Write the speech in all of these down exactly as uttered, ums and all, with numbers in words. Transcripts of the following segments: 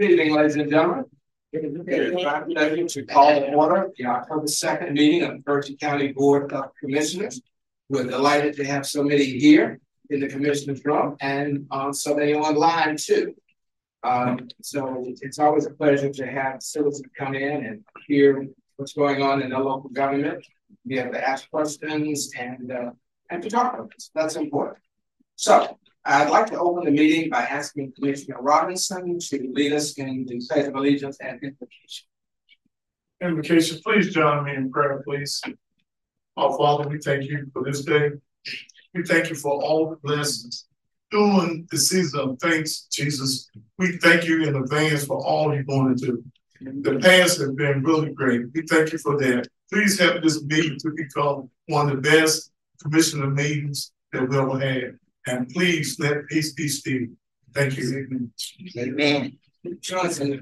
Good evening, ladies and gentlemen. It is my pleasure to call to order the October second meeting of the Berkeley County Board of Commissioners. We're delighted to have so many here in the Commissioners room and uh, so many online too. Um, so it's always a pleasure to have citizens come in and hear what's going on in their local government. Be able to ask questions and uh, and to talk about this. That's important. So I'd like to open the meeting by asking Commissioner Robinson to lead us in the Pledge of Allegiance and invocation. Invocation, please join me in prayer, please. Our Father, we thank you for this day. We thank you for all the blessings. During the season of thanks, Jesus, we thank you in advance for all you're going to do. The past has been really great. We thank you for that. Please help this meeting to become one of the best commissioner meetings that we ever had. And please let peace be still. Thank you. Amen. Johnson,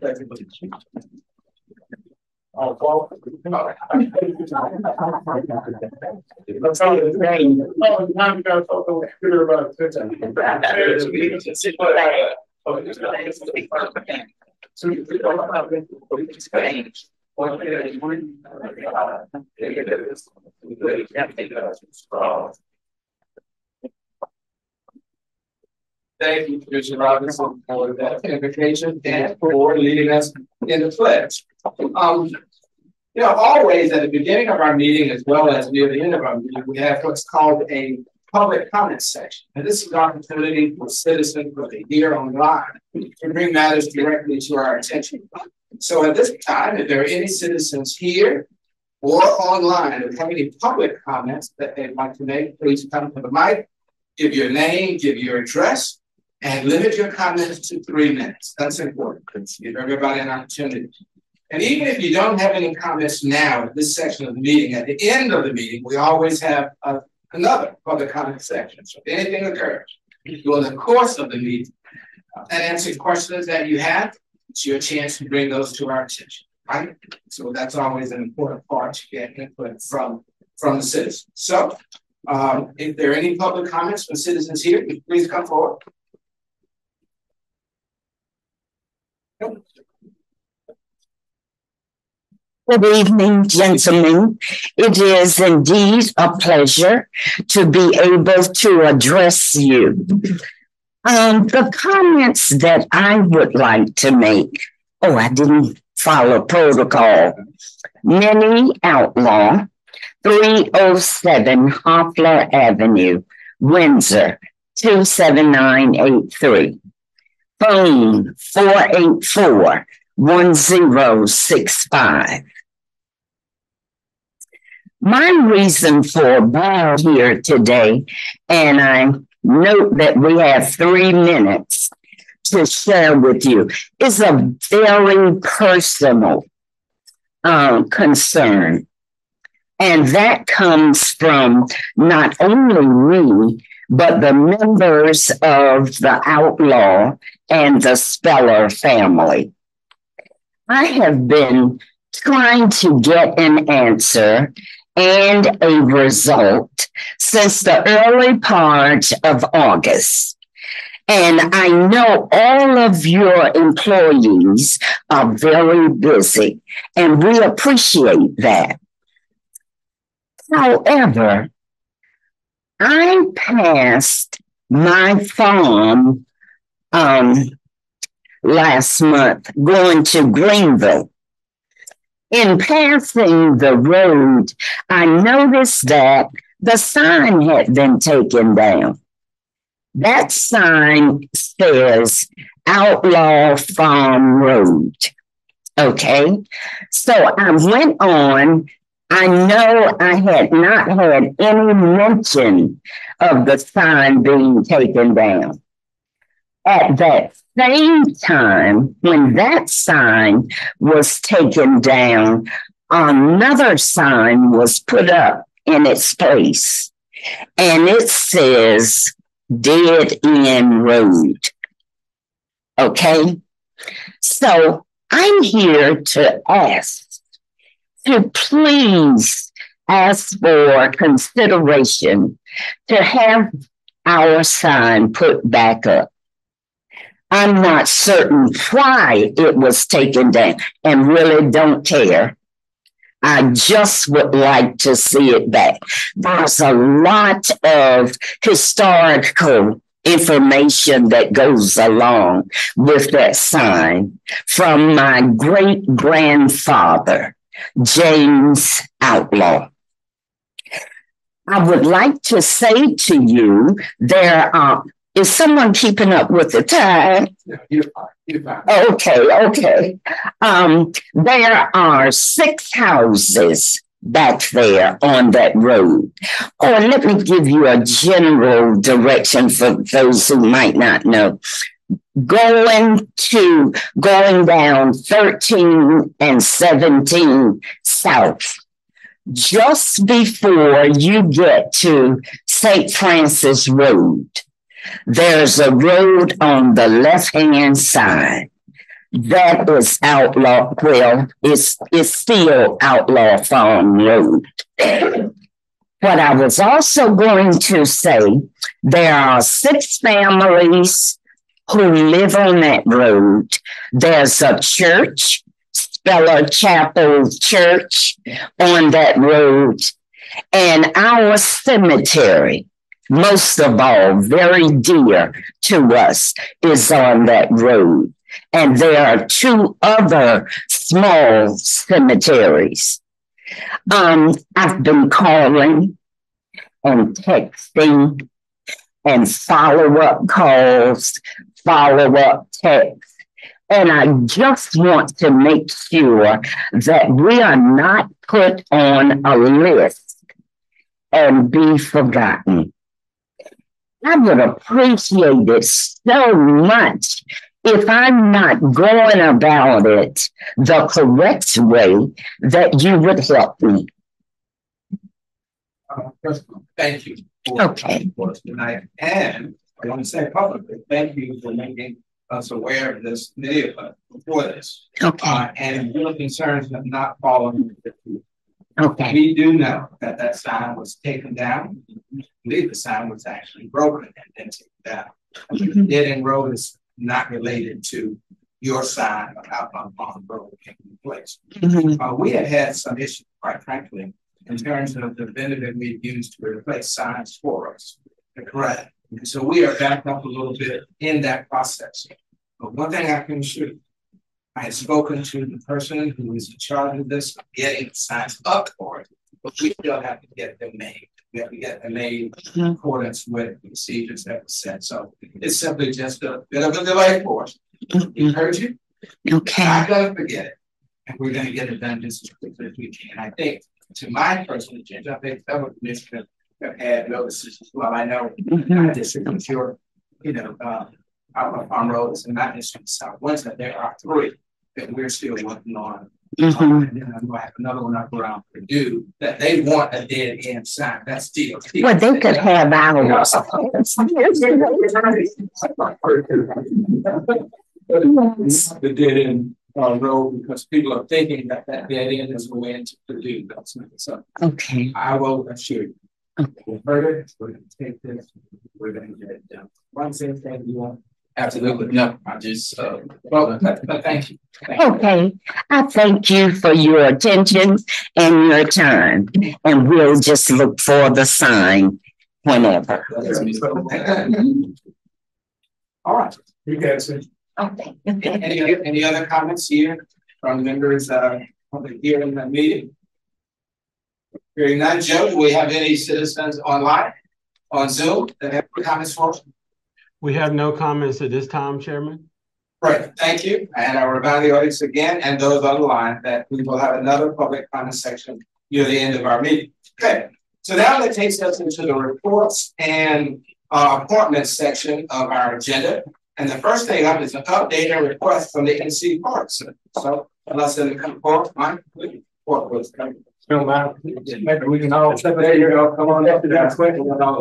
Oh, well, no. Thank you, Commissioner Robinson, for that invitation and for leading us in the pledge. Um, you know, always at the beginning of our meeting, as well as near the end of our meeting, we have what's called a public comment section. And this is an opportunity for citizens who are here online to bring matters directly to our attention. So at this time, if there are any citizens here or online who have any public comments that they'd like to make, please come to the mic, give your name, give your address, and limit your comments to three minutes. That's important. Give everybody an opportunity. And even if you don't have any comments now at this section of the meeting, at the end of the meeting, we always have a, another public comment section. So if anything occurs during the course of the meeting uh, and answer questions that you have, it's your chance to bring those to our attention, right? So that's always an important part to get input from, from the citizens. So um, if there are any public comments from citizens here, please come forward. Good evening, gentlemen. It is indeed a pleasure to be able to address you. Um, the comments that I would like to make, oh, I didn't follow protocol. Minnie Outlaw, three oh seven Hoffler Avenue, Windsor, two seven nine eight three. Phone four eight four, one zero six five. My reason for being here today, and I note that we have three minutes to share with you, is a very personal um, concern. And that comes from not only me, but the members of the Outlaw and the Speller family. I have been trying to get an answer and a result since the early part of August. And I know all of your employees are very busy, and we appreciate that. However, I passed my farm um, last month going to Greenville. In passing the road, I noticed that the sign had been taken down. That sign says Outlaw Farm Road. Okay, so I went on. I know I had not had any mention of the sign being taken down. At that same time, when that sign was taken down, another sign was put up in its place, and it says Dead End Road. Okay? So I'm here to ask to please ask for consideration to have our sign put back up. I'm not certain why it was taken down and really don't care. I just would like to see it back. There's a lot of historical information that goes along with that sign from my great grandfather, James Outlaw. I would like to say to you, there are, is someone keeping up with the time? Yeah, you're fine. You're fine. Okay, okay. Um, there are six houses back there on that road. Or let me give you a general direction for those who might not know. Going to, going down thirteen and seventeen south, just before you get to Saint Francis Road, there's a road on the left-hand side. That is Outlaw, well, it's, it's still Outlaw Farm Road. What I was also going to say, there are six families who live on that road. There's a church, Speller Chapel Church, on that road, and our cemetery, most of all, very dear to us, is on that road. And there are two other small cemeteries. Um, I've been calling and texting and follow-up calls, follow-up texts. And I just want to make sure that we are not put on a list and be forgotten. I would appreciate it so much if I'm not going about it the correct way, that you would help me. Uh, first of all, thank you for, Okay. for us tonight. And I want to say publicly, thank you for making us aware of this video before this. Okay. Uh, and your concerns have not fallen. Okay. We do know that that sign was taken down. We believe the sign was actually broken and then taken down. Mm-hmm. Dead End Road is not related to your sign of Outlaw Farm Road taking place. Mm-hmm. Uh, we have had some issues, quite frankly, in terms of the vendor that we've used to replace signs for us. Correct. So we are backed up a little bit in that process. But one thing I can assure you, I have spoken to the person who is in charge of this, getting the signs up for it, but we still have to get them made. We have to get them made in accordance with the procedures that were set. So it's simply just a bit of a delay for us. We heard you. Okay. I'm gonna forget it. And we're gonna get it done just as quickly as we can. I think, to my personal agenda, I think several commissioners have had notices as well. I know Mm-hmm. my district is your, you know, uh, Outlaw Farm Roads and not district South Windsor. There are three that we're still working on. Mm-hmm. Um, and then I'm gonna have another one up around Purdue that they want a dead end sign. That's still. Well, they could have ours. The dead end uh, road, because people are thinking that that dead end is going into Purdue. That's not so. Okay. I will assure you. Okay. We've heard it. We're going to take this. We're going to get it done. One thing that you want. Absolutely. No, I just, uh, well, but, but thank you. Thank you. Okay. I thank you for your attention and your time. And we'll just look for the sign whenever. All right. You guys, it. Okay. Any, any other comments here from members uh, of the hearing the meeting? Hearing none, Joe, do we have any citizens online, on Zoom that have comments for us? We have no comments at this time, Chairman. Right, thank you. And I remind the audience again and those on the line that we will have another public comment section near the end of our meeting. Okay, so now that takes us into the reports and uh, appointments section of our agenda. And the first thing up is an update and request from the N C Parks. So unless they come forward, Mike, please. Report was coming. No matter. Maybe we can all step there. You go. Come on up to that quick.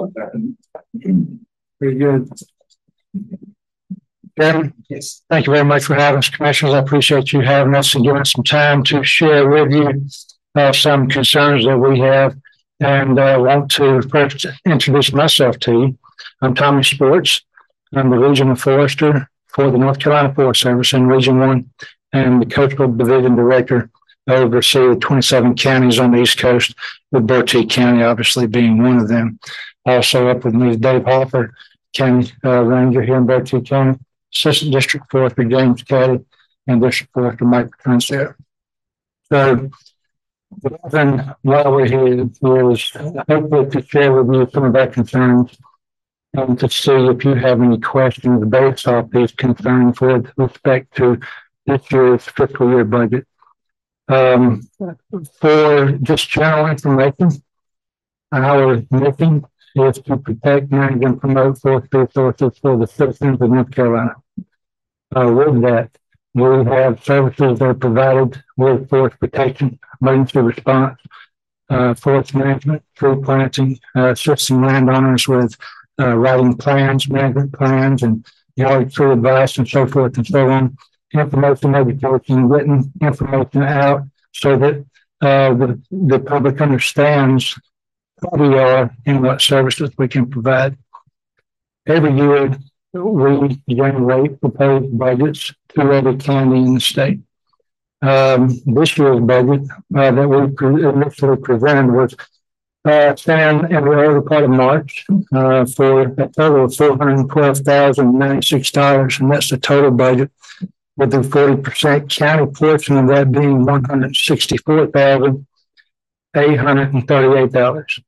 Very good. Chairman, Yes. thank you very much for having us, Commissioners. I appreciate you having us and giving us some time to share with you uh, some concerns that we have. And I uh, want to first introduce myself to you. I'm Tommy Sports. I'm the Regional Forester for the North Carolina Forest Service in Region One, and the Coastal Division Director oversee the twenty-seven counties on the East Coast, with Bertie County obviously being one of them. Also up with me is Dave Hopper, County uh, Ranger here in Bertie County, Assistant District Forester James Caddy, and District Forester Mike Prince. So, then while we're here is hopefully to share with you some of our concerns and to see if you have any questions based off these concerns with respect to this year's fiscal year budget. Um, for just general information, our mission is to protect, manage, and promote forest resources for the citizens of North Carolina. Uh, with that, we have services that are provided with forest protection, emergency response, uh, forest management, tree planting, uh, assisting landowners with uh, writing plans, management plans, and yard tree advice, and so forth and so on. Information education, getting information out so that uh, the, the public understands who we are and what services we can provide. Every year, we generate proposed budgets to every county in the state. Um, this year's budget uh, that we pre- initially presented was uh, found in the early part of March uh, for a total of four hundred twelve thousand ninety-six dollars, and that's the total budget, with the forty percent county portion of that being one hundred sixty-four thousand eight hundred thirty-eight dollars.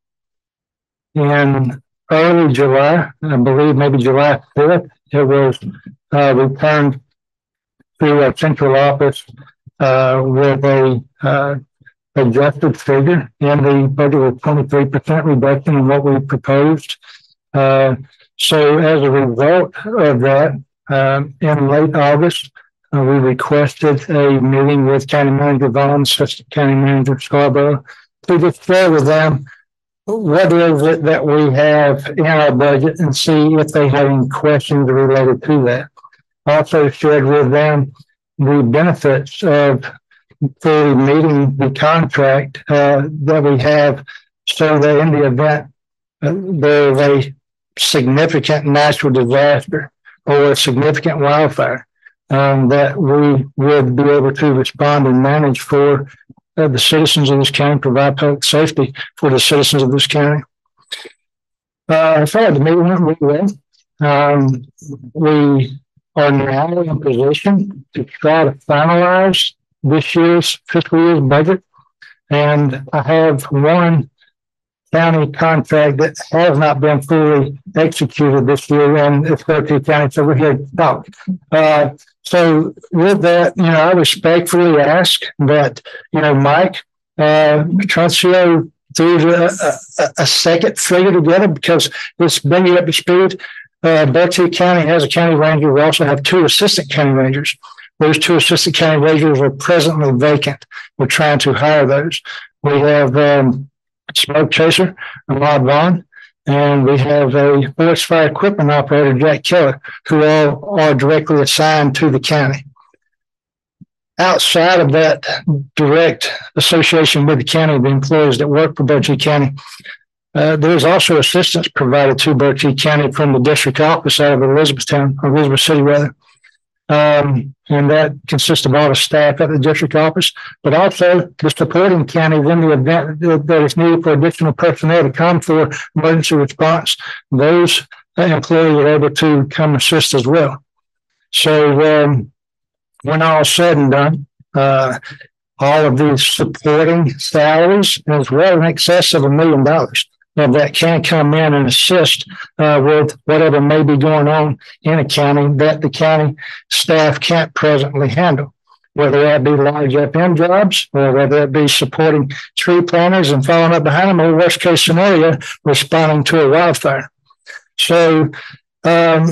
In early July, I believe maybe July fifth, it was uh, returned to a central office uh, with a uh, adjusted figure in the budget of twenty-three percent reduction in what we proposed. Uh, so as a result of that, um, in late August, uh, we requested a meeting with County Manager Vaughn, Assistant County Manager Scarborough, to just share with them what is it that we have in our budget and see if they have any questions related to that. Also shared with them the benefits of fully meeting the contract uh, that we have, so that in the event uh, there is a significant natural disaster or a significant wildfire, um, that we would be able to respond and manage for uh, the citizens of this county, provide public safety for the citizens of this county. Uh, I felt like the meeting went really well. Um, we are now in a position to try to finalize this year's fiscal year's budget. And I have one county contract that has not been fully executed this year, and it's Bertie County, so we're here to talk. Uh, so with that, you know, I respectfully ask that, you know, Mike, uh, Troncio threw a, a, a second figure together, because let's bring it up to speed. Uh, Bertie County has a county ranger. We also have two assistant county rangers. Those two assistant county rangers are presently vacant. We're trying to hire those. We have um, Smoke Chaser, Ahmad Vaughn, and we have a forest fire equipment operator, Jack Keller, who all are directly assigned to the county. Outside of that direct association with the county, the employees that work for Bertie County, uh, there is also assistance provided to Bertie County from the district office out of Elizabethtown, or Elizabeth City rather. Um, and that consists of all the staff at the district office, but also the supporting counties in the event that, that is needed for additional personnel to come for emergency response. Those uh, employees are able to come assist as well. So um, when all said and done, uh, all of these supporting salaries is well in excess of a million dollars. Of that can come in and assist uh, with whatever may be going on in a county that the county staff can't presently handle, whether that be large F M jobs or whether it be supporting tree planters and following up behind them, or worst case scenario, responding to a wildfire. So um,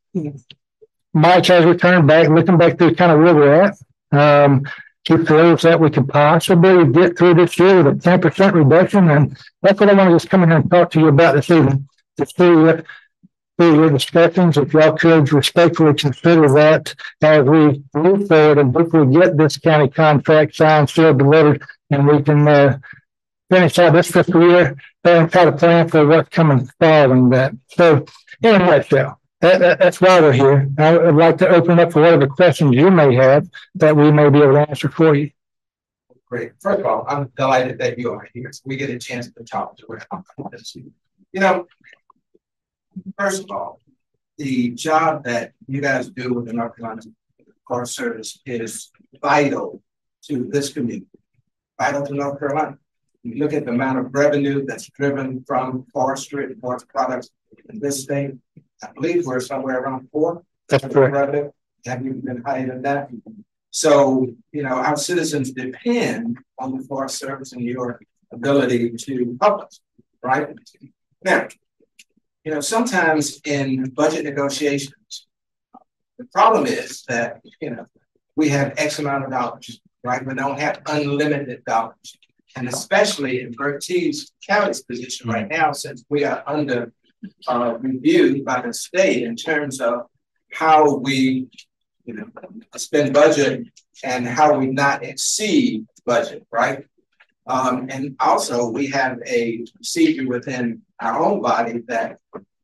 Mike has returned back, looking back through kind of where we're at. Um, He feels that we could possibly get through this year with a ten percent reduction. And that's what I want to just come in here and talk to you about this evening, to see if through your discussions, if y'all could respectfully consider that as we move forward and hopefully get this county contract signed, sealed, delivered, and we can uh, finish out this fiscal year and try to plan for what's coming following that. So in a nutshell, that, that, that's why we're here. I would like to open up for whatever questions you may have that we may be able to answer for you. Great. First of all, I'm delighted that you are here. So we get a chance to talk to this. You know, first of all, the job that you guys do with the North Carolina Forest Service is vital to this community, vital to North Carolina. You look at the amount of revenue that's driven from forestry and forest products in this state. I believe we're somewhere around four. That's correct. Have you been higher than that? So, you know, our citizens depend on the Forest Service and your ability to help us, right? Now, you know, sometimes in budget negotiations, the problem is that, you know, we have X amount of dollars, right? We don't have unlimited dollars. And especially in Bert's County's position right now, since we are under uh, review by the state in terms of how we, you know, spend budget and how we not exceed budget, right? Um, and also we have a procedure within our own body that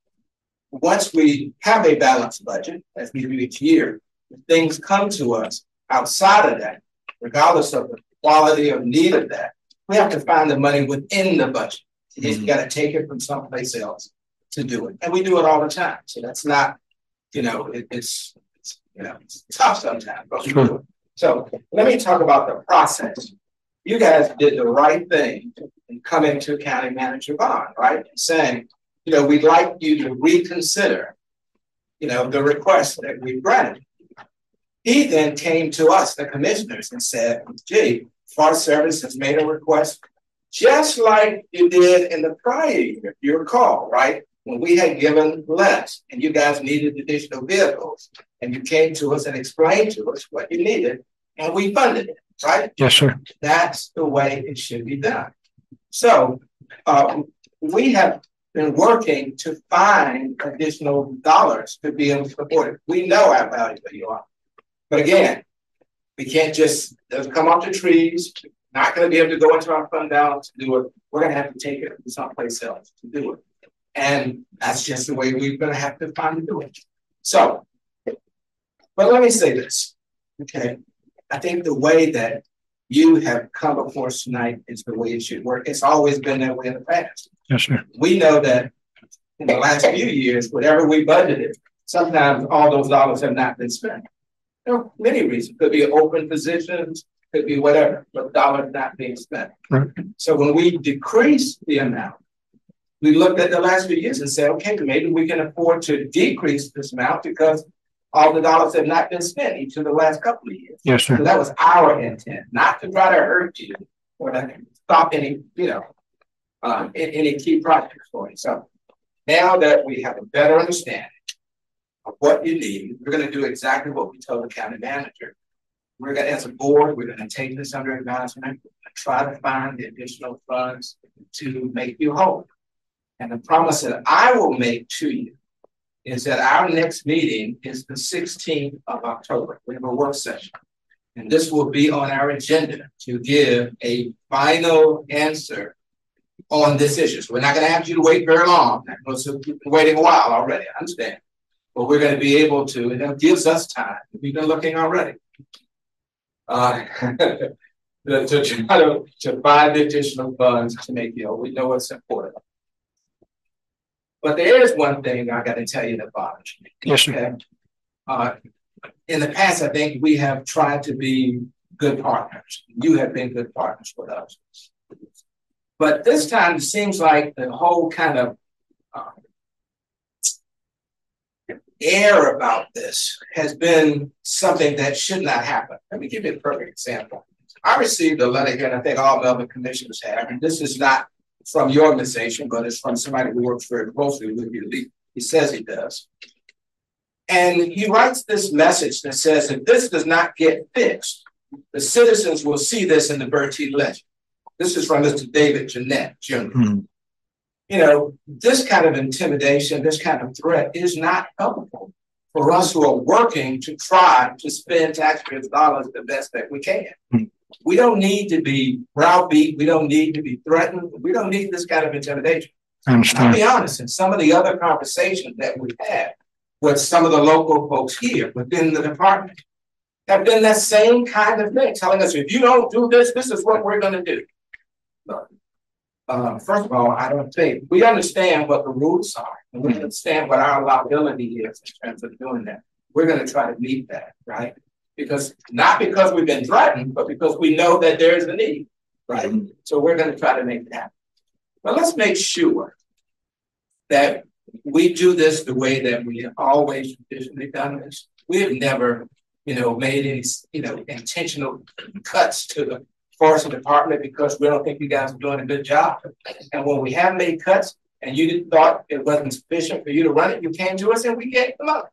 once we have a balanced budget, as we do each year, things come to us outside of that, regardless of the quality or need of that, we have to find the money within the budget. Mm-hmm. You got to take it from someplace else to do it. And we do it all the time. So that's not, you know, it, it's, it's, you know, it's tough sometimes, but we do it. So let me talk about the process. You guys did the right thing in coming to County Manager Bond, right? Saying, you know, we'd like you to reconsider, you know, the request that we granted. He then came to us, the commissioners, and said, gee, Forest Service has made a request just like you did in the prior year, if you recall, right? When we had given less and you guys needed additional vehicles and you came to us and explained to us what you needed and we funded it, right? Yes, sir. That's the way it should be done. So uh, we have been working to find additional dollars to be able to support it. We know how valuable you are. But again, we can't just come off the trees, not going to be able to go into our fund balance to do it. We're going to have to take it from someplace else to do it. And that's just the way we're going to have to find to do it. So, but let me say this, okay? I think the way that you have come before us tonight is the way it should work. It's always been that way in the past. Yes, sir. We know that in the last few years, whatever we budgeted, sometimes all those dollars have not been spent. There are many reasons. Could be open positions, could be whatever, but dollars not being spent. Right. So when we decrease the amount, we looked at the last few years and said, okay, maybe we can afford to decrease this amount because all the dollars have not been spent each of the last couple of years. Yes, sir. So that was our intent, not to try to hurt you or to stop any, you know, um, any key projects for you. So now that we have a better understanding of what you need, we're going to do exactly what we told the county manager. We're going to, as a board, we're going to take this under advisement and try to find the additional funds to make you whole. And the promise that I will make to you is that our next meeting is the sixteenth of October. We have a work session. And this will be on our agenda to give a final answer on this issue. So we're not going to have you to wait very long. You've been waiting a while already, I understand. But we're going to be able to, and that gives us time. We've been looking already. Uh, to, to try to, to find the additional funds to make you know, we know it's important. But there is one thing I got to tell you that bothers me. Yes, sir. Okay? Uh, in the past, I think we have tried to be good partners. You have been good partners with us. But this time, it seems like the whole kind of uh, air about this has been something that should not happen. Let me give you a perfect example. I received a letter here, and I think all the other commissioners have, and this is not from your organization, but it's from somebody who works very closely with you. He says he does. And he writes this message that says, if this does not get fixed, the citizens will see this in the Bertie Ledger. This is from Mister David Jeanette, Junior Mm-hmm. You know, this kind of intimidation, this kind of threat is not helpful for us who are working to try to spend taxpayers' dollars the best that we can. Mm-hmm. We don't need to be browbeat. We don't need to be threatened. We don't need this kind of intimidation. I understand. I'll be honest, in some of the other conversations that we've had, with some of the local folks here within the department have done that same kind of thing, telling us, if you don't do this, this is what we're gonna do. Look, uh, first of all, I don't think, we understand what the rules are, and we understand what our liability is in terms of doing that. We're gonna try to meet that, right? Because, not because we've been threatened, but because we know that there's a need, right? So we're gonna try to make that. But let's make sure that we do this the way that we have always traditionally done this. We have never, you know, made any, you know, intentional cuts to the forest department because we don't think you guys are doing a good job. And when we have made cuts and you thought it wasn't sufficient for you to run it, you came to us and we gave them up.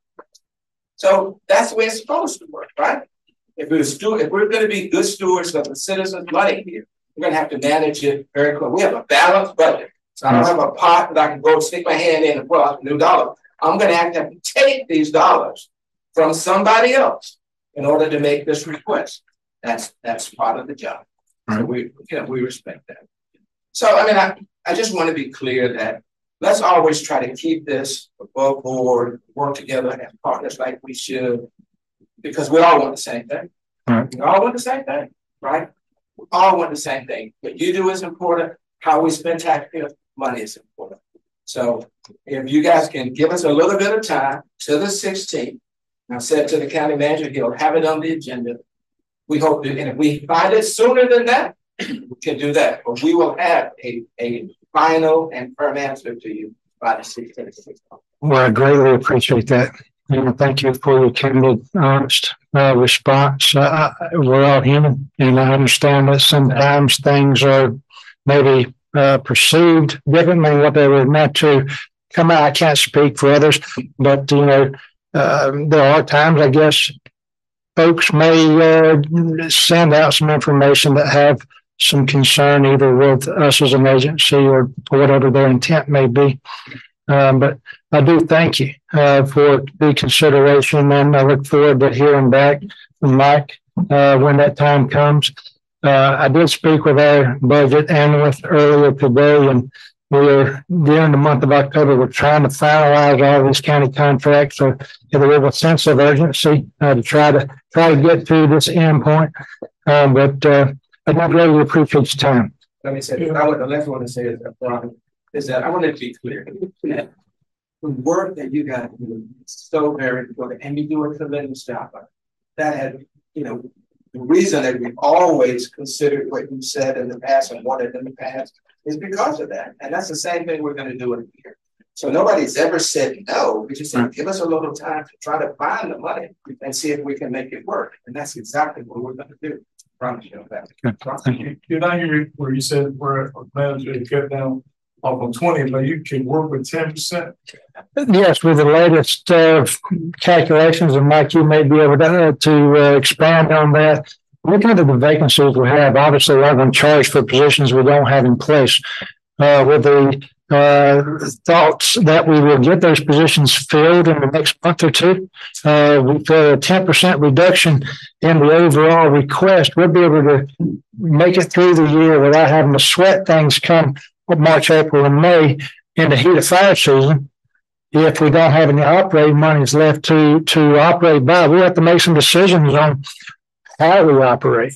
So that's the way it's supposed to work, right? If we're stu- if we're going to be good stewards of the citizens' money here, we're going to have to manage it very close. We have a balanced budget. So I don't have a pot that I can go stick my hand in and pull out a new dollar. I'm going to have to take these dollars from somebody else in order to make this request. That's that's part of the job. So we, you know, we respect that. So I mean, I, I just want to be clear that let's always try to keep this above board, work together as partners like we should, because we all want the same thing. Right. We all want the same thing, right? We all want the same thing. What you do is important. How we spend taxpayer money is important. So if you guys can give us a little bit of time to the sixteenth, I've said to the county manager, he'll have it on the agenda. We hope to, and if we find it sooner than that, we can do that. But we will have a, a final and firm answer to you by the sixteenth. Well, I greatly appreciate that. And thank you for your candid, honest uh, response. Uh, we're all human, and I understand that sometimes things are maybe uh, perceived differently than what they were meant to come out. I can't speak for others, but you know, uh, there are times, I guess, folks may uh, send out some information that have some concern either with us as an agency or whatever their intent may be. Um, but I do thank you uh, for the consideration, and I look forward to hearing back from Mike uh, when that time comes. Uh, I did speak with our budget analyst earlier today, and we're during the month of October, we're trying to finalize all these county contracts. So there is a sense of urgency uh, to try to try to get to this end point. Um, but uh, I do really appreciate your time. Let me say, I would, the last one to say is that, Brian, is that I want to be clear. The work that you guys do is so very important, and you do a tremendous job. That had, you know, the reason that we've always considered what you said in the past and wanted in the past is because of that. And that's the same thing we're going to do in here. So nobody's ever said no. We just said, give us a little time to try to find the money and see if we can make it work. And that's exactly what we're going to do. I promise you that. Thank you. Did I hear where you said we're a manager to cut down off on twenty, but you can work with ten percent? Yes, with the latest uh, calculations, and Mike, you may be able to, uh, to uh, expand on that. Looking at the vacancies we have, obviously we're going to charge for positions we don't have in place. Uh, with the uh, thoughts that we will get those positions filled in the next month or two, uh, with a ten percent reduction in the overall request, we'll be able to make it through the year without having to sweat things come March, April, and May in the heat of fire season. If we don't have any operating monies left to to operate by, we have to make some decisions on how we operate.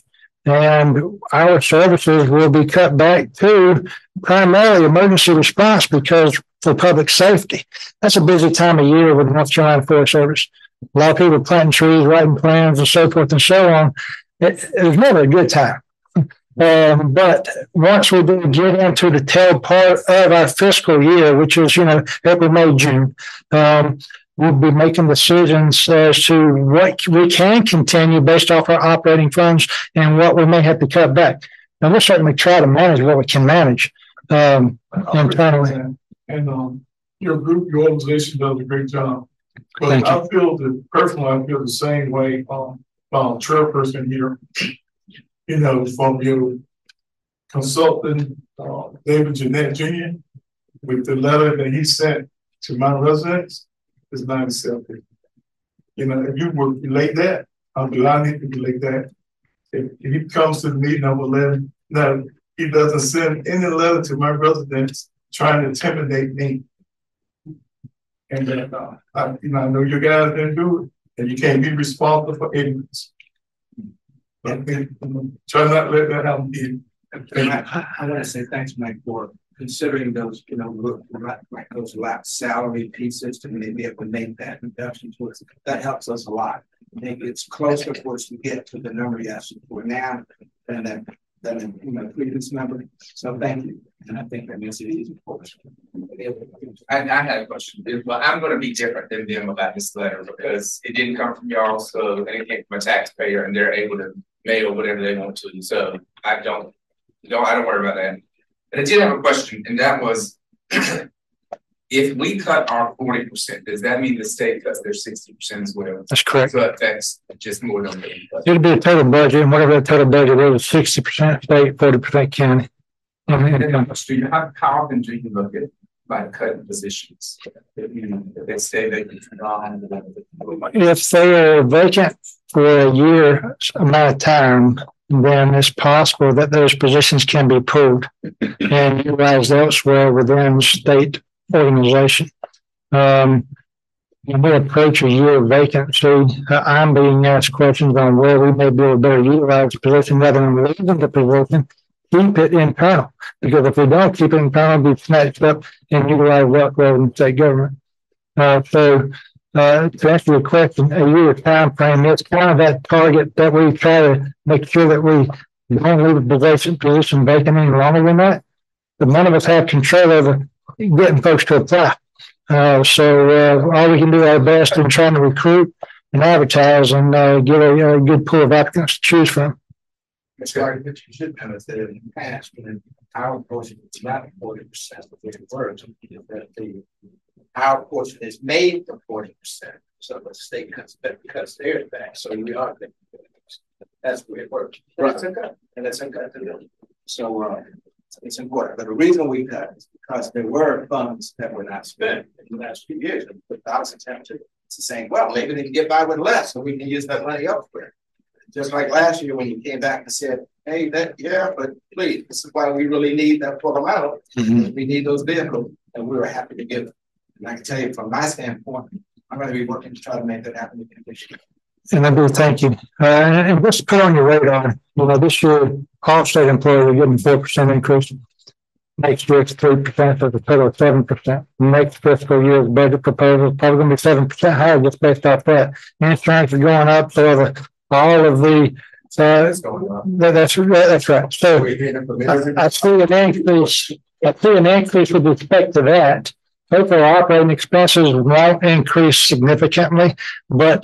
And our services will be cut back to primarily emergency response, because for public safety, that's a busy time of year with the North Carolina Forest Service. A lot of people planting trees, writing plans, and so forth and so on. It, it was never a good time. Um, but once we do get into the tail part of our fiscal year, which is, you know, April, May, June, um, we'll be making decisions as to what we can continue based off our operating funds and what we may have to cut back. And we'll certainly try to manage what we can manage um, internally. And um, your group, your organization does a great job. But Thank you. I feel that personally, I feel the same way um, about a chairperson here. You know, from your consultant, uh, David Jeanette Junior, with the letter that he sent to my residents, is not accepted. You know, if you would relate that, I'm glad I need to relate that. If, if he comes to the meeting, I will let him know he doesn't send any letter to my residents trying to intimidate me. And then, uh, I, you know, I know you guys didn't do it, and you can't be responsible for ignorance. But then, um, try not to let that happen again. And I, I want to say thanks, Mike, for considering those, you know, look, like, like those lap salary pieces to maybe able to make that reduction to us. That helps us a lot. I think it's closer for us to get to the number you asked for now than that, than the, you know, previous number. So thank you. And I think that makes it easy for us. I, I had a question, but I'm gonna be different than them about this letter because it didn't come from y'all, so and it came from a taxpayer and they're able to mail whatever they want to. So I don't, don't I don't worry about that. But I did have a question, and that was if we cut our forty percent, does that mean the state cuts their sixty percent as well? That's correct. So that's just more than me. It'll be a total budget, and whatever the total budget is, sixty percent state, forty percent county. And then on the street, how, how often do you look at by cutting positions? If you, if they stay vacant for long, If they are vacant for a year amount of time, then it's possible that those positions can be pulled and utilized elsewhere within the state organization. Um, when we approach a year of vacancy, uh, I'm being asked questions on where we may be able to better utilize the position rather than leaving the position, keep it internal. Because if we don't keep it internal, we'll be snatched up and utilize workload in the state government. Uh, so Uh, to answer your question, a year time frame, it's kind of that target that we try to make sure that we don't leave a position, position vacant any longer than that. But none of us have control over getting folks to apply. Uh, so uh, all we can do our best in trying to recruit and advertise and uh, get a, a good pool of applicants to choose from. Sorry, but you should have said it in the past, but in our portion, it's not forty percent of the words. That the our portion is made for forty percent. So the state cuts back because theirs back. So we are thinking that's the way it works. Right. It's a cut, and it's a cut to them. So uh, it's important. But the reason we cut is because there were funds that were not spent in the last few years. And put thousands into it. It's saying, well, maybe they can get by with less, so we can use that money elsewhere. Just like last year when you came back and said, hey, that yeah, but please, this is why we really need that full amount. Mm-hmm. We need those vehicles, and we were happy to give it. And I can tell you from my standpoint, I'm going to be working to try to make that happen this year. And I do thank you. Uh, and, and just put on your radar, you know, this year, all state employees are getting four percent increase. Next year, it's three percent, so the total of seven percent. Next fiscal year's budget proposal is probably going to be seven percent higher just based off that. Insurance is going up, so the, all of the, uh, that, that's, that's right. So I, I see an increase, I see an increase with respect to that. Total operating expenses won't increase significantly, but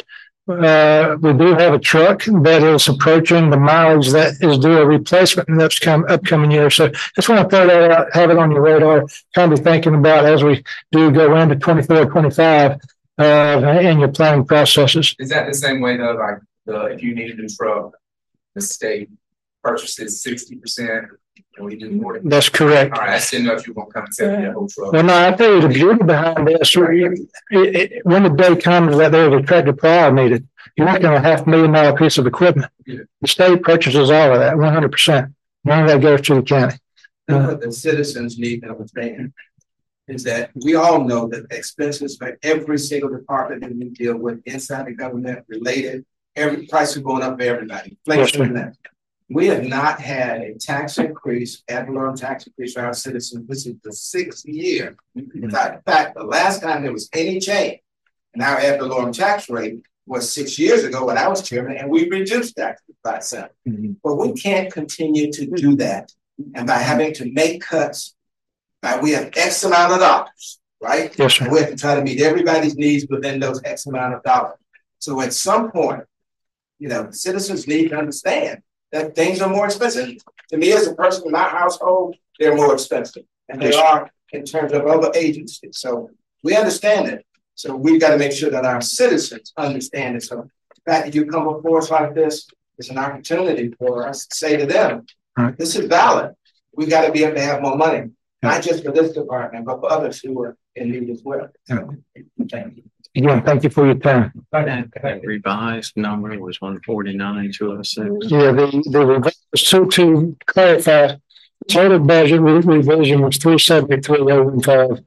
uh, we do have a truck that is approaching the mileage that is due a replacement in the upcoming, upcoming year. So just want to throw that out, have it on your radar, kind of be thinking about as we do go into twenty-four, twenty-five uh, in your planning processes. Is that the same way though, like the, if you need a new truck, the state purchases sixty percent? And we do more. That's correct. All right, I didn't know if you were going to come and sell me a whole truck. Well, no, I tell you the beauty behind this. It, it, when the day comes that there's a tractor plow needed, you're not going to half a million dollar piece of equipment. Yeah. The state purchases all of that, one hundred percent. None of that goes to the county. Uh, what the citizens need to understand is that we all know that expenses for every single department that we deal with inside the government related, every price is going up for everybody. Inflation yes, we have not had a tax increase, ad valorem tax increase for our citizens. This is the sixth year. In fact, in fact, the last time there was any change in our ad valorem tax rate was six years ago when I was chairman, and we reduced taxes by seven. Mm-hmm. But we can't continue to do that. And by having to make cuts, uh, we have X amount of dollars, right? Yes, sir. And we have to try to meet everybody's needs within those X amount of dollars. So at some point, you know, citizens need to understand that things are more expensive. To me, as a person in my household, they're more expensive. And they are in terms of other agencies. So we understand it. So we've got to make sure that our citizens understand it. So the fact that you come before us like this is an opportunity for us to say to them, right, this is valid. We've got to be able to have more money, yeah, not just for this department, but for others who are in need as well. Yeah. Thank you. Again, thank you for your time. That revised number was one forty-nine, two oh six. Yeah, the, the revised, so to clarify, total budget revision was three seventy-three oh five.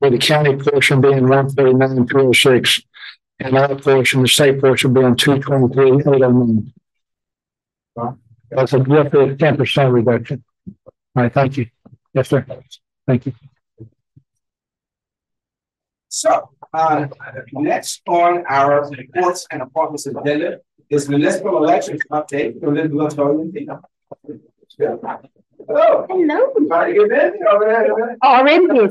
with the county portion being one thirty-nine, two oh six, and our portion, the state portion being two twenty-three, eight oh nine. That's a roughly ten percent reduction. All right, thank you. Yes, sir. Thank you. So, uh, next on our reports and appointments agenda is municipal elections update. Elizabeth Williams. Hello. Hello. How you been over there? Already is.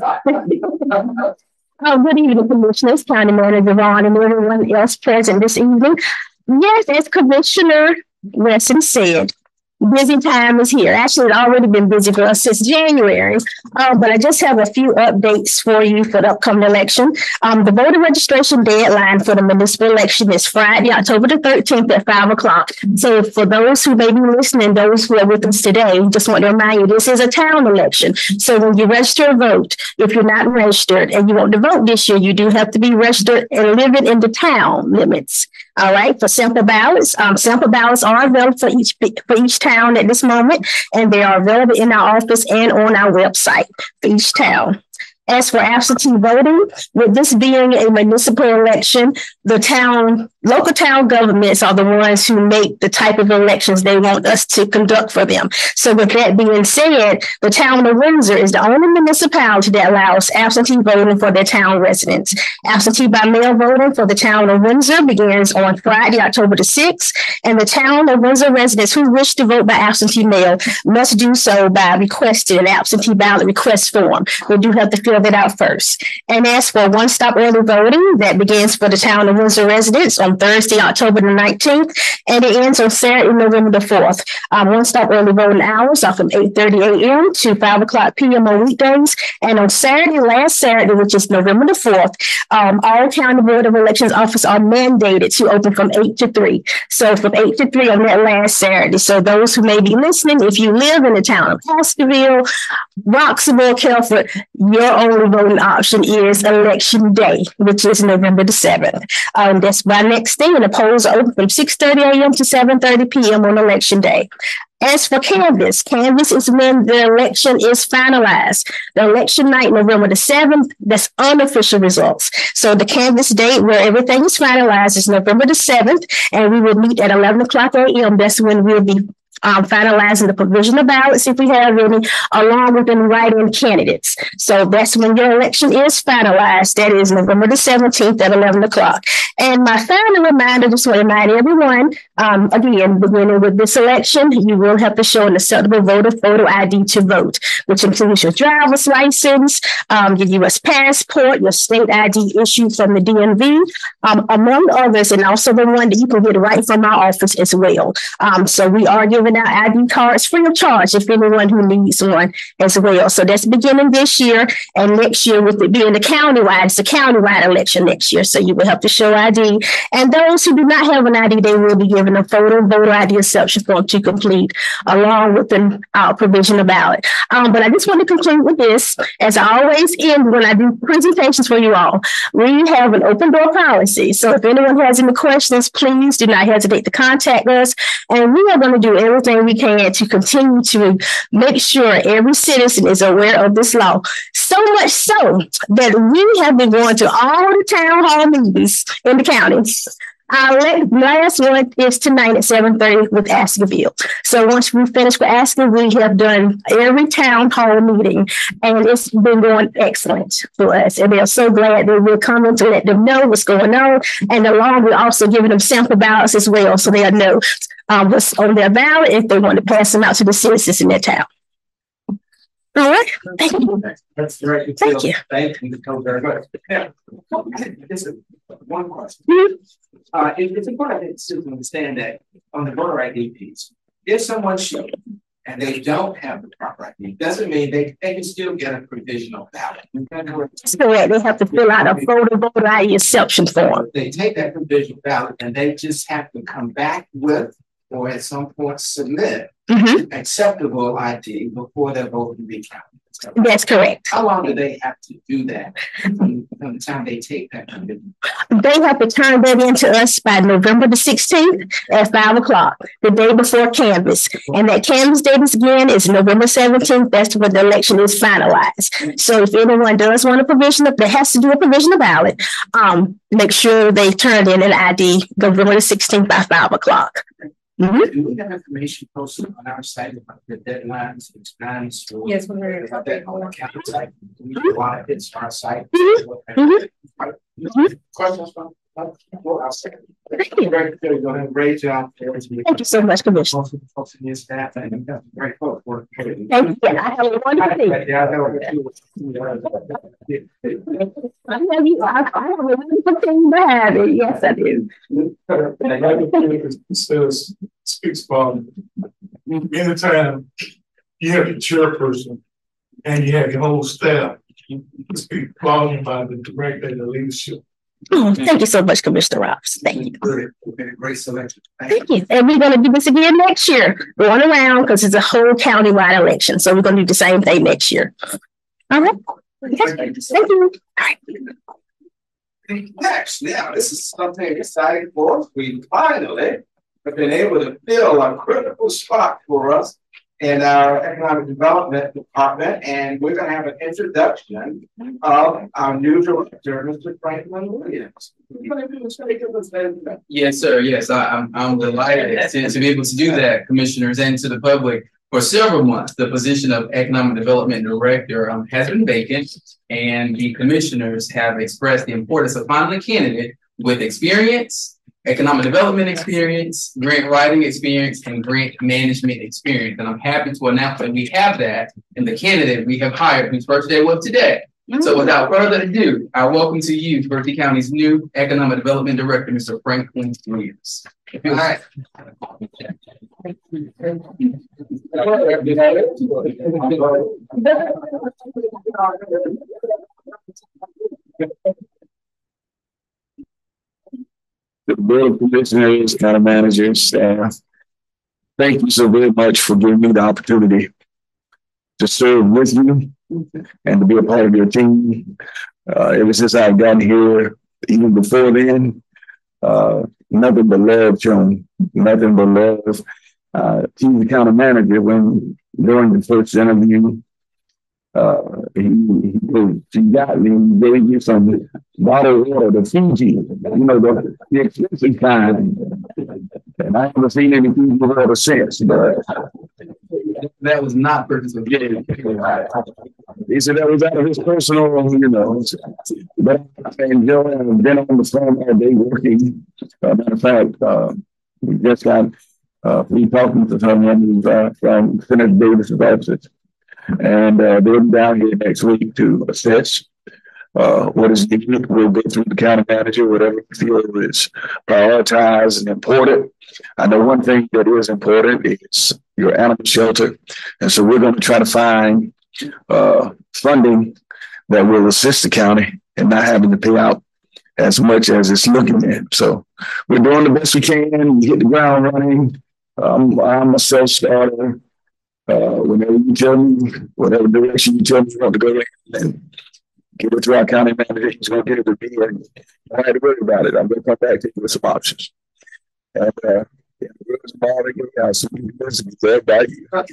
Oh, good evening, Commissioners, County Manager Ron, and everyone else present this evening. Yes, as Commissioner Weston said, busy time is here. Actually, it's already been busy for us since January. Uh, but I just have a few updates for you for the upcoming election. Um, the voter registration deadline for the municipal election is Friday, October the thirteenth at five o'clock. So for those who may be listening, those who are with us today, just want to remind you, this is a town election. So when you register a vote, if you're not registered and you want to vote this year, you do have to be registered and living in the town limits. All right, for sample ballots, um, sample ballots are available for each for each town at this moment, and they are available in our office and on our website for each town. As for absentee voting, with this being a municipal election, the town, local town governments are the ones who make the type of elections they want us to conduct for them. So with that being said, the town of Windsor is the only municipality that allows absentee voting for their town residents. Absentee by mail voting for the town of Windsor begins on Friday, October the sixth, and the town of Windsor residents who wish to vote by absentee mail must do so by requesting an absentee ballot request form. We do have to fill that out first. And as for one-stop early voting, that begins for the town of Windsor residents on Thursday, October the nineteenth, and it ends on Saturday, November the fourth. Um, one-stop early voting hours are from eight thirty a.m. to five o'clock p.m. on weekdays. And on Saturday, last Saturday, which is November the fourth, um, all county board of elections offices are mandated to open from eight to three. So from eight to three on that last Saturday. So those who may be listening, if you live in the town of Baskerville, Roxborough, Kelford, your only voting option is election day, which is November the seventh. Um, that's by next day, and the polls are open from six thirty a.m. to seven thirty p.m. on election day. As for canvass, canvass is when the election is finalized. The election night, November the seventh, that's unofficial results. So the canvass date where everything is finalized is November the seventh, and we will meet at eleven o'clock a.m. That's when we'll be Um, finalizing the provisional ballots, if we have any, along with the write-in candidates. So that's when your election is finalized. That is November the seventeenth at eleven o'clock. And my final reminder, just want to remind everyone, um, again, beginning with this election, you will have to show an acceptable voter photo I D to vote, which includes your driver's license, um, your U S passport, your state I D issued from the D M V, um, among others, and also the one that you can get right from our office as well. Um, so we are giving out I D cards free of charge if anyone who needs one as well. So that's beginning this year, and next year, with it being the countywide, it's a countywide election next year. So you will have to show I D. And those who do not have an I D, they will be given a photo voter I D exception form to complete along with the uh, provisional ballot. Um, but I just want to conclude with this, as I always end when I do presentations for you all. We have an open door policy. So if anyone has any questions, please do not hesitate to contact us. And we are going to do everything we can to continue to make sure every citizen is aware of this law. So much so that we have been going to all the town hall meetings in the county. Our last one is tonight at seven thirty with Askerville. So once we finish with Asker, we have done every town hall meeting, and it's been going excellent for us. And they're so glad that we're coming to let them know what's going on. And along, we're also giving them sample ballots as well, so they'll know um, what's on their ballot if they want to pass them out to the citizens in their town. All right. Thank you. That's great. Thank you. Thank you. Very much. Yeah. This is one question. Mhm. Uh, it, it's important to understand that on the voter I D piece, if someone shows and they don't have the proper I D, doesn't mean they, they can still get a provisional ballot. So they have to fill out a photo voter I D exception form. They take that provisional ballot and they just have to come back with, or at some point submit, Mm-hmm. acceptable I D before their vote can be counted. That's correct. How long do they have to do that from the time they take that commitment? They have to turn that into us by November the sixteenth at five o'clock, the day before canvas. And that canvas date is again is November seventeenth. That's when the election is finalized. So if anyone does want a provisional, that has to do a provisional ballot, um, make sure they turn in an I D November the sixteenth by five o'clock. Mm-hmm. Do we have information posted on our site about the deadlines, and times? for- Yes, we're- about that on our county site? Do we do a lot of hits on our site? Mhm. Questions from? Well, I'll say. Thank you. Very good. You're doing a great job. Thank you so much, Commissioner. Most of the folks in your staff and you've done great work. work. Thank you. I have a wonderful day. Yeah, I know it. I have you. I I have a wonderful thing to have it. Yes, I do. It says, speaks volume. Anytime you have your chairperson and you have your whole staff, it speaks volume by the director and the leadership. Oh, thank you so much, Commissioner Roberts. Thank you. Good. You've been a great selection. Thank you. And we're gonna do this again next year, going around, because it's a whole countywide election. So we're gonna do the same thing next year. All right. Okay. Thank you. All right. Next, now, this is something exciting for us. We finally have been able to fill a critical spot for us in our economic development department, and we're going to have an introduction of our new director, Mister Franklin Williams. Yes, sir. Yes, I, I'm, I'm delighted to, to be able to do that, commissioners, and to the public. For several months, the position of Economic Development Director um, has been vacant, and the commissioners have expressed the importance of finding a candidate with experience, economic development experience, grant writing experience, and grant management experience. And I'm happy to announce that we have that in the candidate we have hired, whose first day was today. So without further ado, I welcome to you Berkeley County's new Economic Development Director, Mister Franklin Williams. All right. The Board of Commissioners, County Managers, staff, thank you so very much for giving me the opportunity to serve with you and to be a part of your team. Uh, ever since I've gotten here, even before then, uh, nothing but love shown, nothing but love. Uh, he's the county manager when during the first interview, uh, he, he, he got me, he gave you some bottled water, the Fiji, you know, the, the expensive kind. And I haven't seen any Fiji water since, but that was not purpose of getting. He said that was out of his personal, you know. But I enjoy and I've been on the phone all day working. Uh, matter of fact, uh, we just got uh, we talking to someone uh, from Senator Davis's office, and uh, they're down here next week to assess uh, what is needed. We'll go through the county manager, whatever we feel is prioritized and important. I know one thing that is important is your animal shelter, and so we're going to try to find uh, funding that will assist the county and not having to pay out as much as it's looking at. So we're doing the best we can. We hit the ground running. Um, I'm a self-starter. Uh, whenever you tell me, whatever direction you tell me you want to go in, and give it to our county manager, he's going to get it to me. And I don't have to worry about it. I'm going to come back to you with some options. And uh, yeah, I'll see you everybody.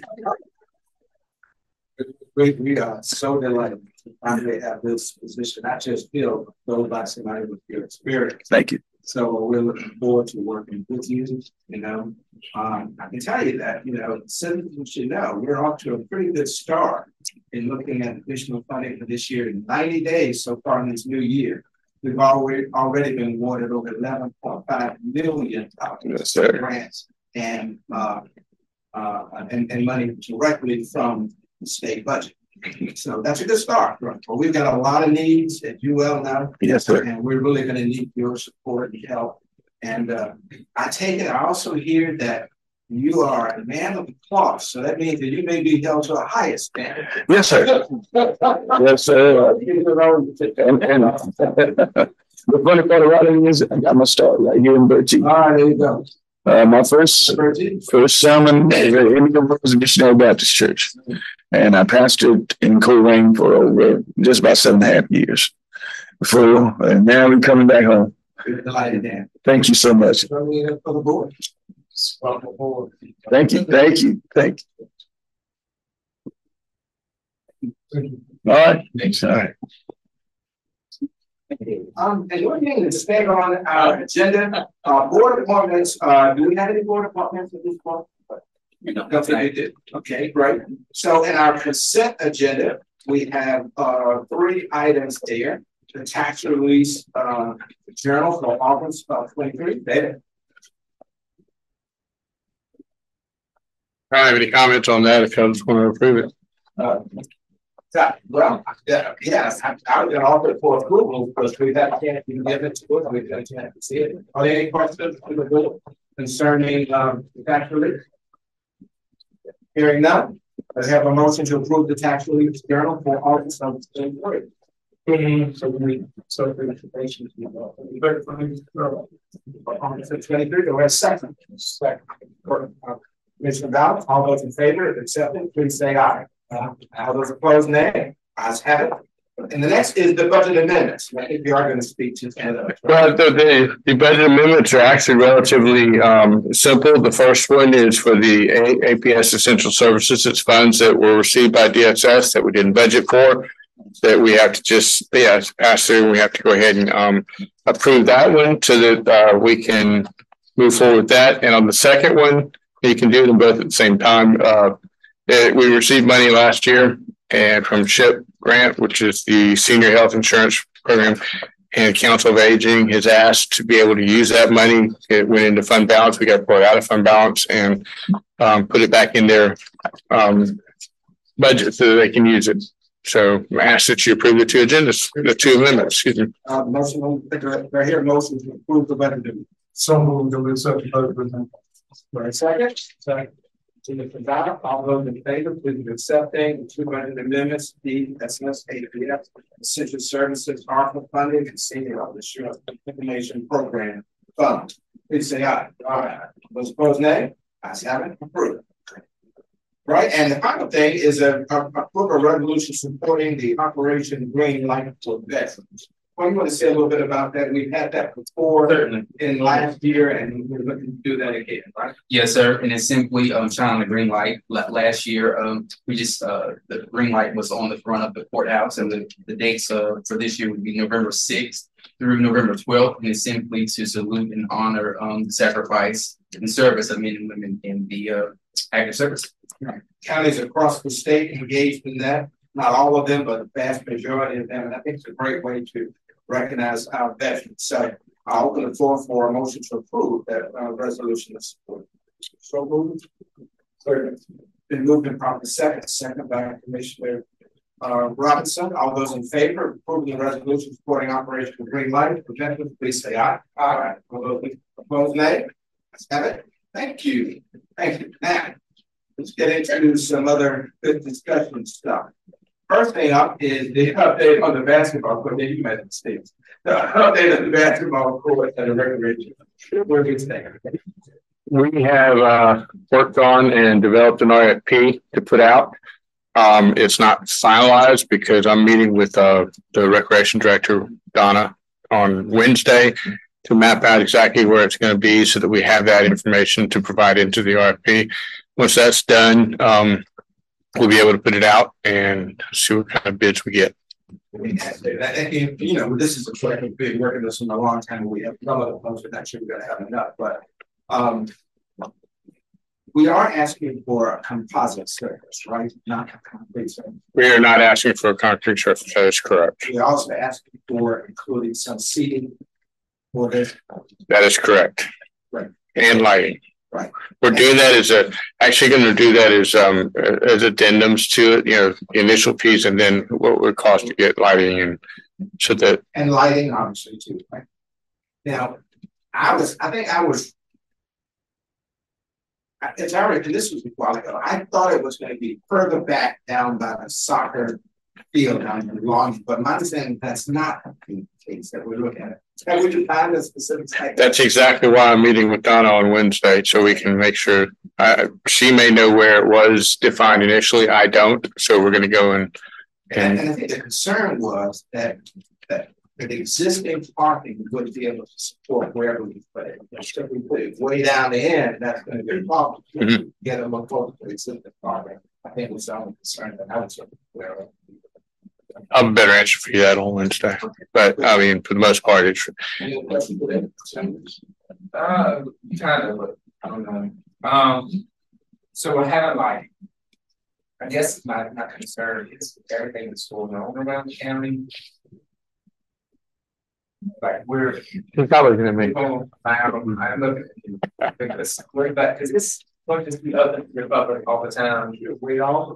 We, we are so delighted to finally have this position, not just filled, but filled by somebody with your experience. Thank you. So we're looking forward to working with you. You know, um, I can tell you that, you know, citizens should know we're off to a pretty good start in looking at additional funding for this year. In ninety days so far in this new year, we've already already been awarded over eleven point five million dollars yes, sir. grants and uh, uh, and, and money directly from the state budget. So that's a good start, right? But we've got a lot of needs, as you well know. Yes, sir. And we're really going to need your support and help. And uh, I take it, I also hear that you are a man of the cloth. So that means that you may be held to a higher standard. Yes, sir. Yes, sir. And, and the funny part about it is I got my start right here in Bertie. All right, there you go. Uh, my first, first sermon was at Indian Rose Missionary Baptist Church. And I pastored in Coleraine for over just about seven and a half years. Before, and now we're coming back home. Thank you so much. Thank you, thank you, thank you. All right, thanks. All right. Um, and one thing to stay on our agenda, uh, board appointments, uh, do we have any board appointments at this point? No, okay, did. Okay, great. So in our consent agenda, we have, uh, three items there. The tax release, uh, journal for August of twenty-three, David. I don't have any comments on that if you just want to approve it. Uh, so, well, yeah, yes, I, I would offer for approval because we have can't even give it to us. We can't see it. Are there any questions to the board concerning um the tax relief? Hearing none, I have a motion to approve the tax relief journal for August of twenty-three. So we so the information August twenty-three. Do we have a second? Second. Commissioner Bowles, all those in favor of accepting, please say aye. Uh, all those opposed, nay. Ayes have it. And the next is the budget amendments. I think we are going to speak to Canada. Well, the, the, the budget amendments are actually relatively um, simple. The first one is for the A P S Essential Services. It's funds that were received by D S S that we didn't budget for, that we have to just, yeah, pass through. We have to go ahead and um, approve that one so that uh, we can move forward with that. And on the second one, you can do them both at the same time. Uh, it, we received money last year and from SHIP grant, which is the Senior Health Insurance Program, and Council of Aging has asked to be able to use that money. It went into fund balance. We got to pull it out of fund balance and um, put it back in their um, budget so that they can use it. So I ask that you approve the two agendas, the two amendments, excuse me. Uh, motion, right here, motion to approve the budget. So moved, we accept the budget. Right, second. Second. Commissioner Bowles, all those in favor, please accepting the two budget amendments, D S S A P F, Essential Services, ARPA funding, and Senior Health Insurance Information Program Fund. Please say aye. Aye. Those opposed, nay. Ayes have it. Approved. Right, and the final thing is a, a, a book of resolution supporting the Operation Green Light for veterans. Well, you want to say a little bit about that? We've had that before. Certainly. In last year, and we're looking to do that again, right? Yes, sir. And it's simply um shining the green light. Last year, um, we just uh the green light was on the front of the courthouse, and the, the dates uh for this year would be November sixth through November twelfth, and it's simply to salute and honor um the sacrifice and service of men and women in the uh active service. Right. Counties across the state engaged in that. Not all of them, but the vast majority of them. And I think it's a great way to recognize our veterans. So I'll open the floor for a motion to approve that uh, resolution of support. So moved. Third. Been moved and properly second. Second by Commissioner uh, Robinson. All those in favor of approving the resolution supporting Operation Green Light for veterans, please say aye. Aye. All those opposed, nay. Let's have it. Thank you. Thank you. Now, let's get into some other good discussion stuff. First thing up is the update on the basketball court. You made a mistake. The update of the basketball court at the recreation. Where we stand. We have uh, worked on and developed an R F P to put out. Um, it's not finalized because I'm meeting with uh, the recreation director, Donna, on Wednesday to map out exactly where it's going to be so that we have that information to provide into the R F P. Once that's done, um, we'll be able to put it out and see what kind of bids we get. And, you know, this is a question we've been working this in a long time. We have some of the ones that actually we're going to have enough, but um, we are asking for a composite surface, right? Not a concrete surface. We are not asking for a concrete surface. That is correct. We're also asking for including some seating for this. That is correct. Right. And lighting. Right. We're doing that as a actually going to do that as um as addendums to it, you know, the initial piece, and then what it would cost to get lighting, and so that and lighting obviously too. Right. Now, I was I think I was it's already and this was a while ago. I thought it was going to be further back down by the soccer field down in Long, but my understanding that's not the case that we're looking at. Have we defined a specific site? That's exactly why I'm meeting with Donna on Wednesday, so we can make sure, uh, she may know where it was defined initially, I don't, so we're gonna go and. And, and I think the concern was that, that the existing parking would be able to support wherever we put it. If we put it way down the end, that's gonna be a problem. Mm-hmm. Get them a close to existing parking. I think was the only concern that I was aware of. I'll have a better answer for you that on Wednesday, but I mean, for the most part, it's. Any questions for them? Uh, kind of, but I don't know. Um, so we're having like, I guess my, my concern is everything that's going on around the county. Like we're. It's probably gonna make. People, I'm, I'm looking at you because we're back, because it's going to just be up in the Republic all the time. We all.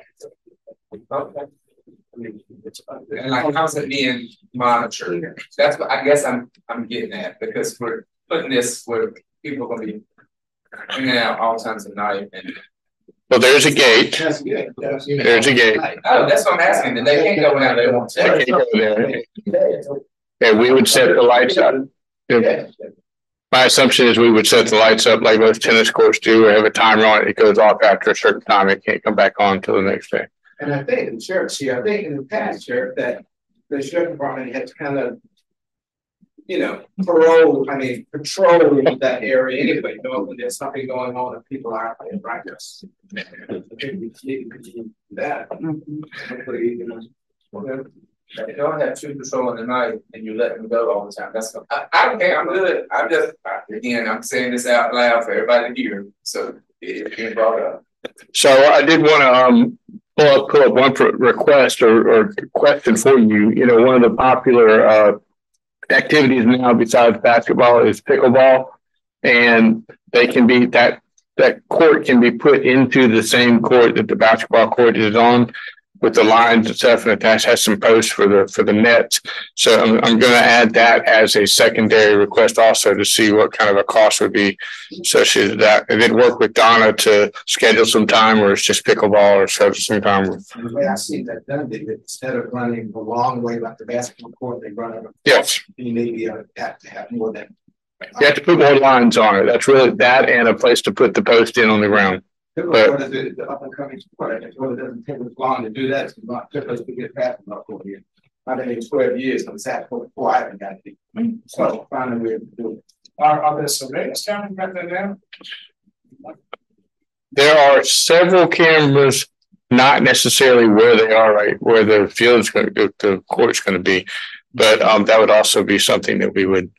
And like, how's it being monitored? That's what I guess I'm I'm getting at, because we're putting this where people are gonna be in and out all times of night. And Well, there's a gate. That's good. That's good. There's a gate. oh, that's what I'm asking. That they can't go whenever they want They to. can't go there. And we would set the lights up. If- My assumption is we would set the lights up like most tennis courts do, or have a timer on it. It goes off after a certain time. It can't come back on until the next day. And I think the sheriff's here, I think in the past, Sheriff, that the sheriff department had kind of, you know, parole, I mean, patrol that area anyway, you know, when there's something going on and people are in practice. I think we need to do that. Hopefully, you know, whatever. If you don't have two patrol in the night and you let them go all the time, that's I, I don't care. I'm good. I'm just again, I'm saying this out loud for everybody to hear. So it's being brought up. So I did want to um pull up, pull up one for request or, or question for you. You know, one of the popular uh activities now besides basketball is pickleball, and they can be that that court can be put into the same court that the basketball court is on, with the lines and stuff, and attached has some posts for the for the nets. So I'm I'm going to add that as a secondary request also to see what kind of a cost would be associated with that, and then work with Donna to schedule some time where it's just pickleball or schedule some time. The way I see that done, they instead of running the long way like the basketball court, they run it. Yes, You maybe uh, have to have more than. you have to put more lines on it. That's really that, and a place to put the post in on the ground. What is it, the up and coming sport? It doesn't take as long to do that. It's not just as we get past about four years. I've been here twelve years. I'm sad for four. I haven't got it. So find a way to do it. Are, are there surveillance cameras back there now? There are several cameras, not necessarily where they are, right, where the field is going to, the court's going to be, but um, that would also be something that we would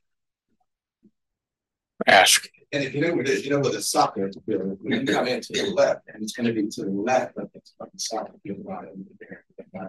ask. And if you know where the, you know where the soccer field, when you come in to the left, and it's going to be to the left, but it's from the soccer field right over there.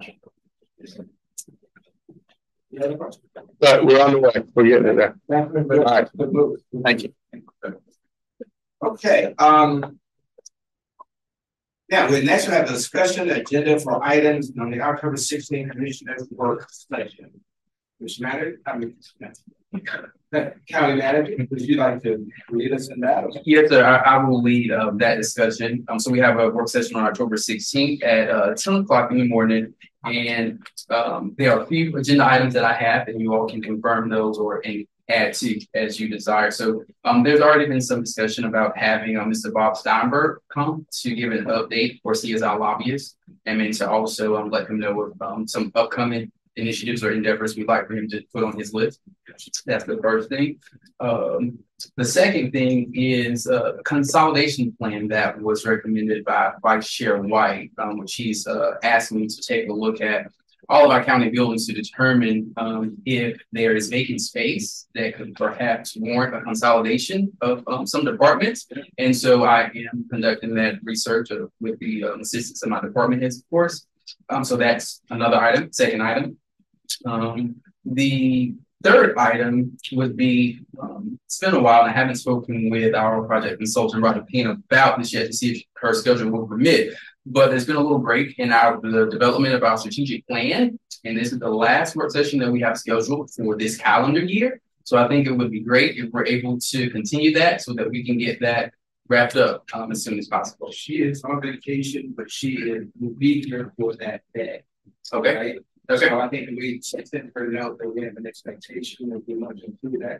You have a question? But we're on the way. We're getting it there. All right. Thank you. Okay, um. Yeah, we next we have a discussion agenda for items on the October sixteenth commissioners work session. Which matter, I mean, county manager, would you like to lead us in that? Yes, sir. I, I will lead um, that discussion. Um, so we have a work session on October sixteenth at uh, ten o'clock in the morning. And um, there are a few agenda items that I have, and you all can confirm those or and add to as you desire. So um, there's already been some discussion about having uh, Mister Bob Steinberg come to give an update, of course, he is our lobbyist, and then to also um, let him know of um, some upcoming initiatives or endeavors we'd like for him to put on his list. That's the first thing. Um, the second thing is a consolidation plan that was recommended by Vice Chair White, um, which he's uh, asked me to take a look at all of our county buildings to determine um, if there is vacant space that could perhaps warrant a consolidation of um, some departments. And so I am conducting that research uh, with the um, assistance of my department heads, of course. Um, so that's another item, second item. Um, the third item would be, um, it's been a while and I haven't spoken with our project consultant, Roger Payne, about this yet to see if her schedule will permit, but there's been a little break in our the development of our strategic plan. And this is the last work session that we have scheduled for this calendar year. So I think it would be great if we're able to continue that so that we can get that wrapped up um, as soon as possible. She is on vacation, but she is, will be here for that day. Okay, Right? okay. So I think we sent her note that we have an expectation that we want to include that.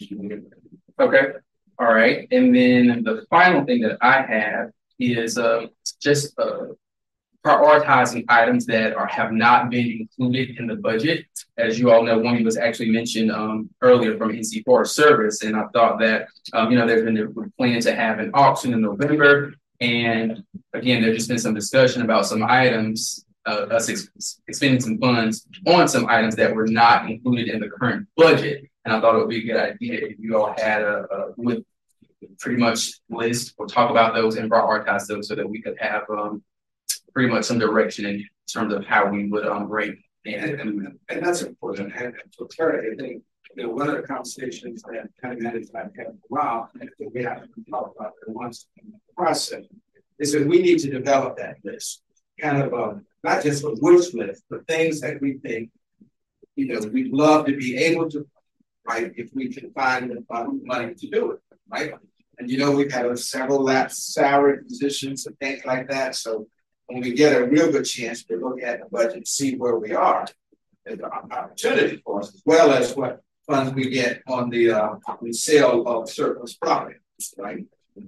Okay, all right, and then the final thing that I have is uh just uh prioritizing items that are have not been included in the budget. As you all know, one was actually mentioned um earlier from N C Forest Service, and I thought that um you know there's been a plan to have an auction in November, and again there's just been some discussion about some items. Uh, us ex expending some funds on some items that were not included in the current budget. And I thought it would be a good idea if you all had a, a with pretty much list or talk about those and prioritize those so that we could have um, pretty much some direction in terms of how we would um, rate. And, and, and that's important. And for clarity, I think you know, one of the conversations that kind of managed I've had for a while, and we have to talk about it once in the process, is that we need to develop that list. Kind of um, not just a wish list, but things that we think, you know, we'd love to be able to, right, if we can find the uh, money to do it, right? And you know, we've had uh, several lapsed salary positions and things like that. So when we get a real good chance to look at the budget and see where we are, there's an opportunity for us, as well as what funds we get on the, uh, the sale of surplus property, right?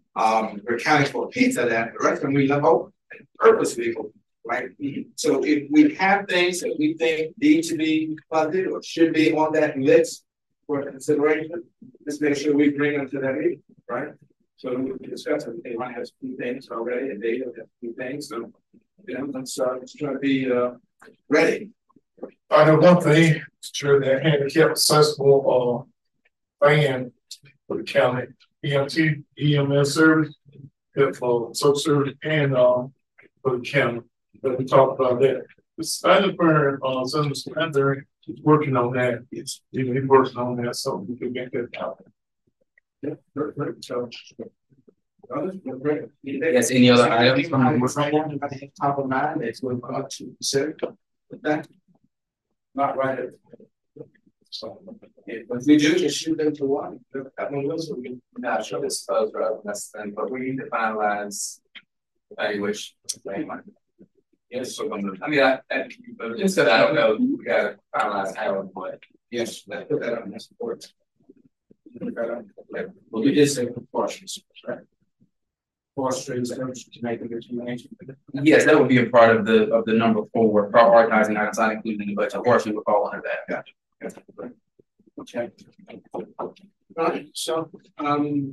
Um, we're accounting for a piece of that, the rest of them we left open and purposely open. Right. So if we have things that we think need to be funded or should be on that list for consideration, let's make sure we bring them to that meeting, right? So we can discuss it. They might have a few things already, and they have a few things. So you know, let's uh, let's try to be uh, ready. I know one thing, sure that handicap accessible uh van for the county, E M T, E M S service, for social service and um for the county. But we talked about that. The Spider Burn, uh, Senator Spider is working on that. It's, you know, he's working on that, so we can get that out. Yeah, great. So, Yes, any other items from the top of mind? It's going to consider that. Not right. So, if we do, just shoot them to one. I mean, those will be Not sure this is right, that's then, but we need to finalize evaluation. Yes, so I'm, I mean, I, I, just said, I don't know, we gotta finalize how and what. yes, let's put that on this board. Well, we did say proportions, right? Four strings to make a determination. Yes, that would be a part of the of the number four, prioritizing items not included in the budget. Portion would fall under that. Gotcha. Okay. All right, so um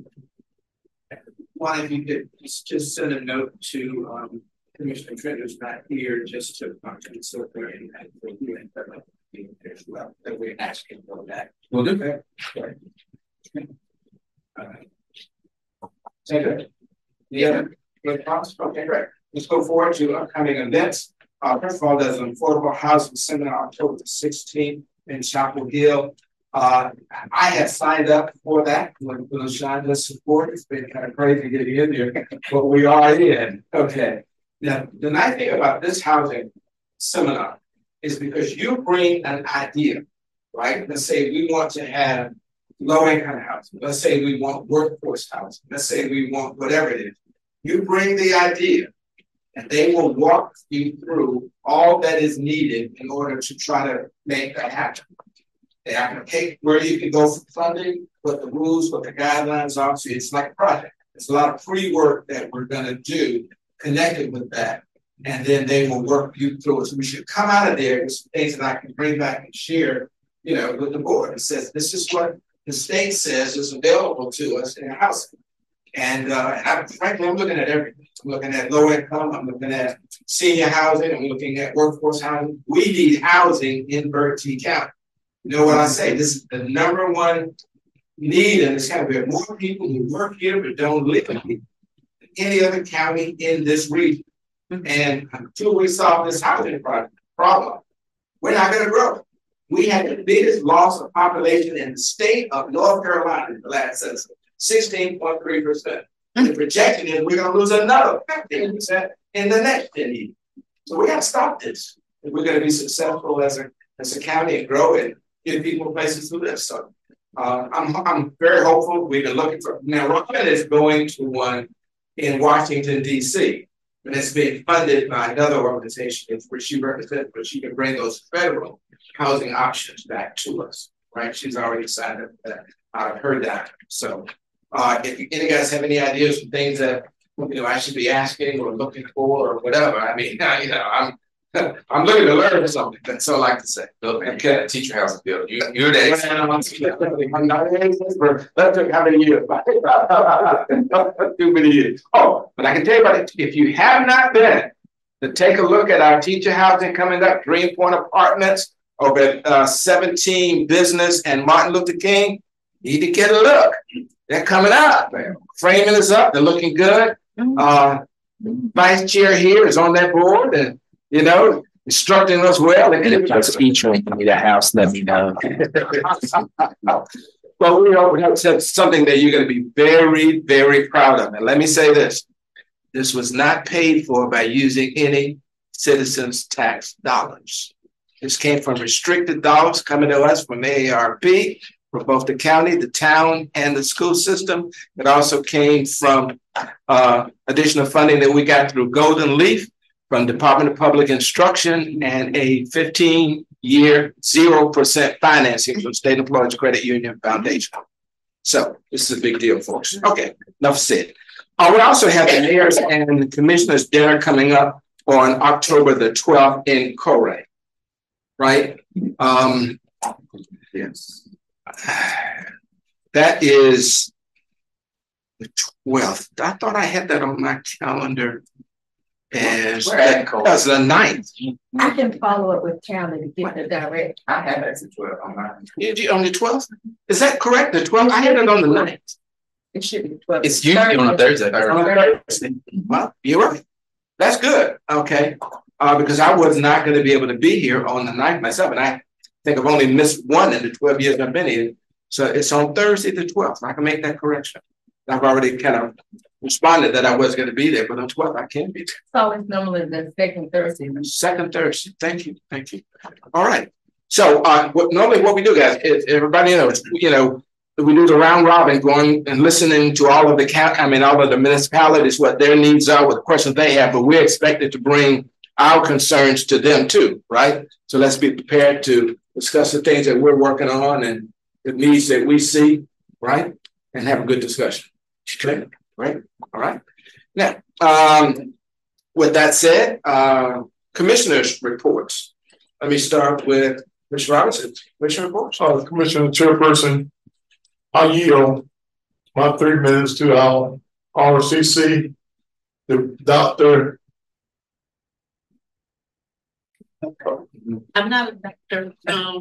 why if you could just, just send a note to um Commissioner Trender's not here just to consider and as well that we're asking for that. We'll do that. Okay. All right. Okay. Yeah. Okay, great. Let's go forward to upcoming events. Uh, first of all, there's an affordable housing seminar October sixteenth in Chapel Hill. Uh, I had signed up for that with LaShonda support. It's been kind of crazy getting in there, but we are in. Okay. Now, the nice thing about this housing seminar is because you bring an idea, right? Let's say we want to have low income housing. Let's say we want workforce housing. Let's say we want whatever it is. You bring the idea and they will walk you through all that is needed in order to try to make that happen. They applicate where you can go for funding, what the rules, what the guidelines are. So it's like a project. It's a lot of pre-work that we're going to do connected with that. And then they will work you through it. So we should come out of there with some things that I can bring back and share, you know, with the board. It says, this is what the state says is available to us in housing. And uh, I, frankly, I'm looking at everything. I'm looking at low income. I'm looking at senior housing. I'm looking at workforce housing. We need housing in Berkeley County. You know what I say? This is the number one need in this county. We have more people who work here but don't live here than any other county in this region. And until we solve this housing problem, we're not going to grow. We had the biggest loss of population in the state of North Carolina in the last census, sixteen point three percent. The projection is we're going to lose another fifteen percent in the next ten years. So we got to stop this if we're going to be successful as a, as a county and grow and give people places to live. So uh, I'm, I'm very hopeful. We've been looking for, now Robin is going to one in Washington, D C and it's being funded by another organization which she represents, but she can bring those federal housing options back to us, right? She's already signed up for that. I've heard that. So uh, if you, any guys have any ideas of things that, you know, I should be asking or looking for or whatever, I mean, you know, I'm I'm looking to learn something. That's all I like to say. Okay, teacher house bill. You, you're the expert. I'm not an expert. That took how many years? Too many years. Oh, but I can tell you about it. If you have not been to take a look at our teacher housing coming up, Greenpoint Apartments over at uh, seventeen Business and Martin Luther King, you need to get a look. They're coming up. Framing is up. They're looking good. Uh, Vice Chair here is on that board, and you know, instructing us well. And if I speech when you need a house, let me know. Well, we know that's something that you're going to be very, very proud of. And let me say this. This was not paid for by using any citizens' tax dollars. This came from restricted dollars coming to us from A A R P, for both the county, the town, and the school system. It also came from uh, additional funding that we got through Golden Leaf, from Department of Public Instruction, and a fifteen year zero percent financing from State Employees Credit Union Foundation. So this is a big deal, folks. Okay, enough said. Uh, we also have the mayor's and the commissioner's dinner coming up on October the twelfth in Corey, right? Um, yes, that is the twelfth. I thought I had that on my calendar. As that was the ninth. I can follow up with Callie to get the direct. I have it as twelve on mine. On the twelfth? Is that correct? The twelfth? I had it on the ninth. It should be twelve. It's usually on a Thursday. On a Thursday. Well, you're right. That's good. Okay. Uh, because I was not going to be able to be here on the ninth myself. And I think I've only missed one in the twelve years I've been here. So it's on Thursday the twelfth. I can make that correction. I've already kind of responded that I was going to be there, but on twelfth I can't be there. So it's normally the second Thursday. Second Thursday. Thank you. Thank you. All right. So uh, what normally what we do, guys, is everybody knows, you know, we do the round robin, going and listening to all of the count, I mean, all of the municipalities, what their needs are, what questions they have, but we're expected to bring our concerns to them too, right? So let's be prepared to discuss the things that we're working on and the needs that we see, right? And have a good discussion. Okay. Right. All right. Now, um, with that said, uh, commissioners' reports. Let me start with Miz Robinson. Commissioner reports. Uh, Commissioner Chairperson, I yield my three minutes to our R C C, the doctor. I'm not a doctor. Um,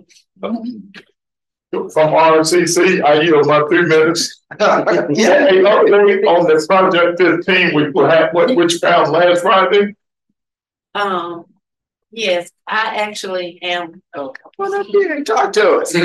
From R C C, I yield my three minutes. Yeah. Hey, on the project fifteen, we will have what which found last Friday. um, yes, I actually am. Come on up here and talk to us.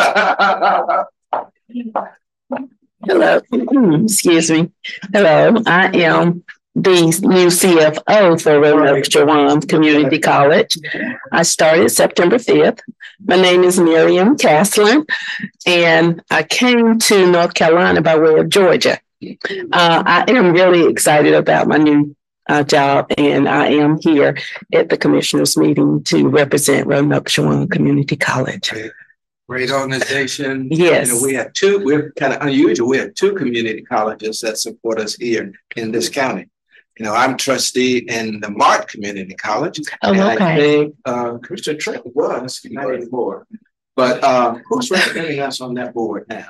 Hello, excuse me. Hello, I am the new C F O for Roanoke Juwan Community College. I started September fifth. My name is Miriam Caslin, and I came to North Carolina by way of Georgia. Uh, I am really excited about my new uh, job, and I am here at the commissioners meeting to represent Roanoke Juwan Community College. Great organization. Yes. You know, we have two, we're kind of unusual. We have two community colleges that support us here in this county. You know, I'm trustee in the Mart Community College. Oh, and okay. I think uh, Commissioner Trent was, not anymore. But uh, who's representing us on that board now?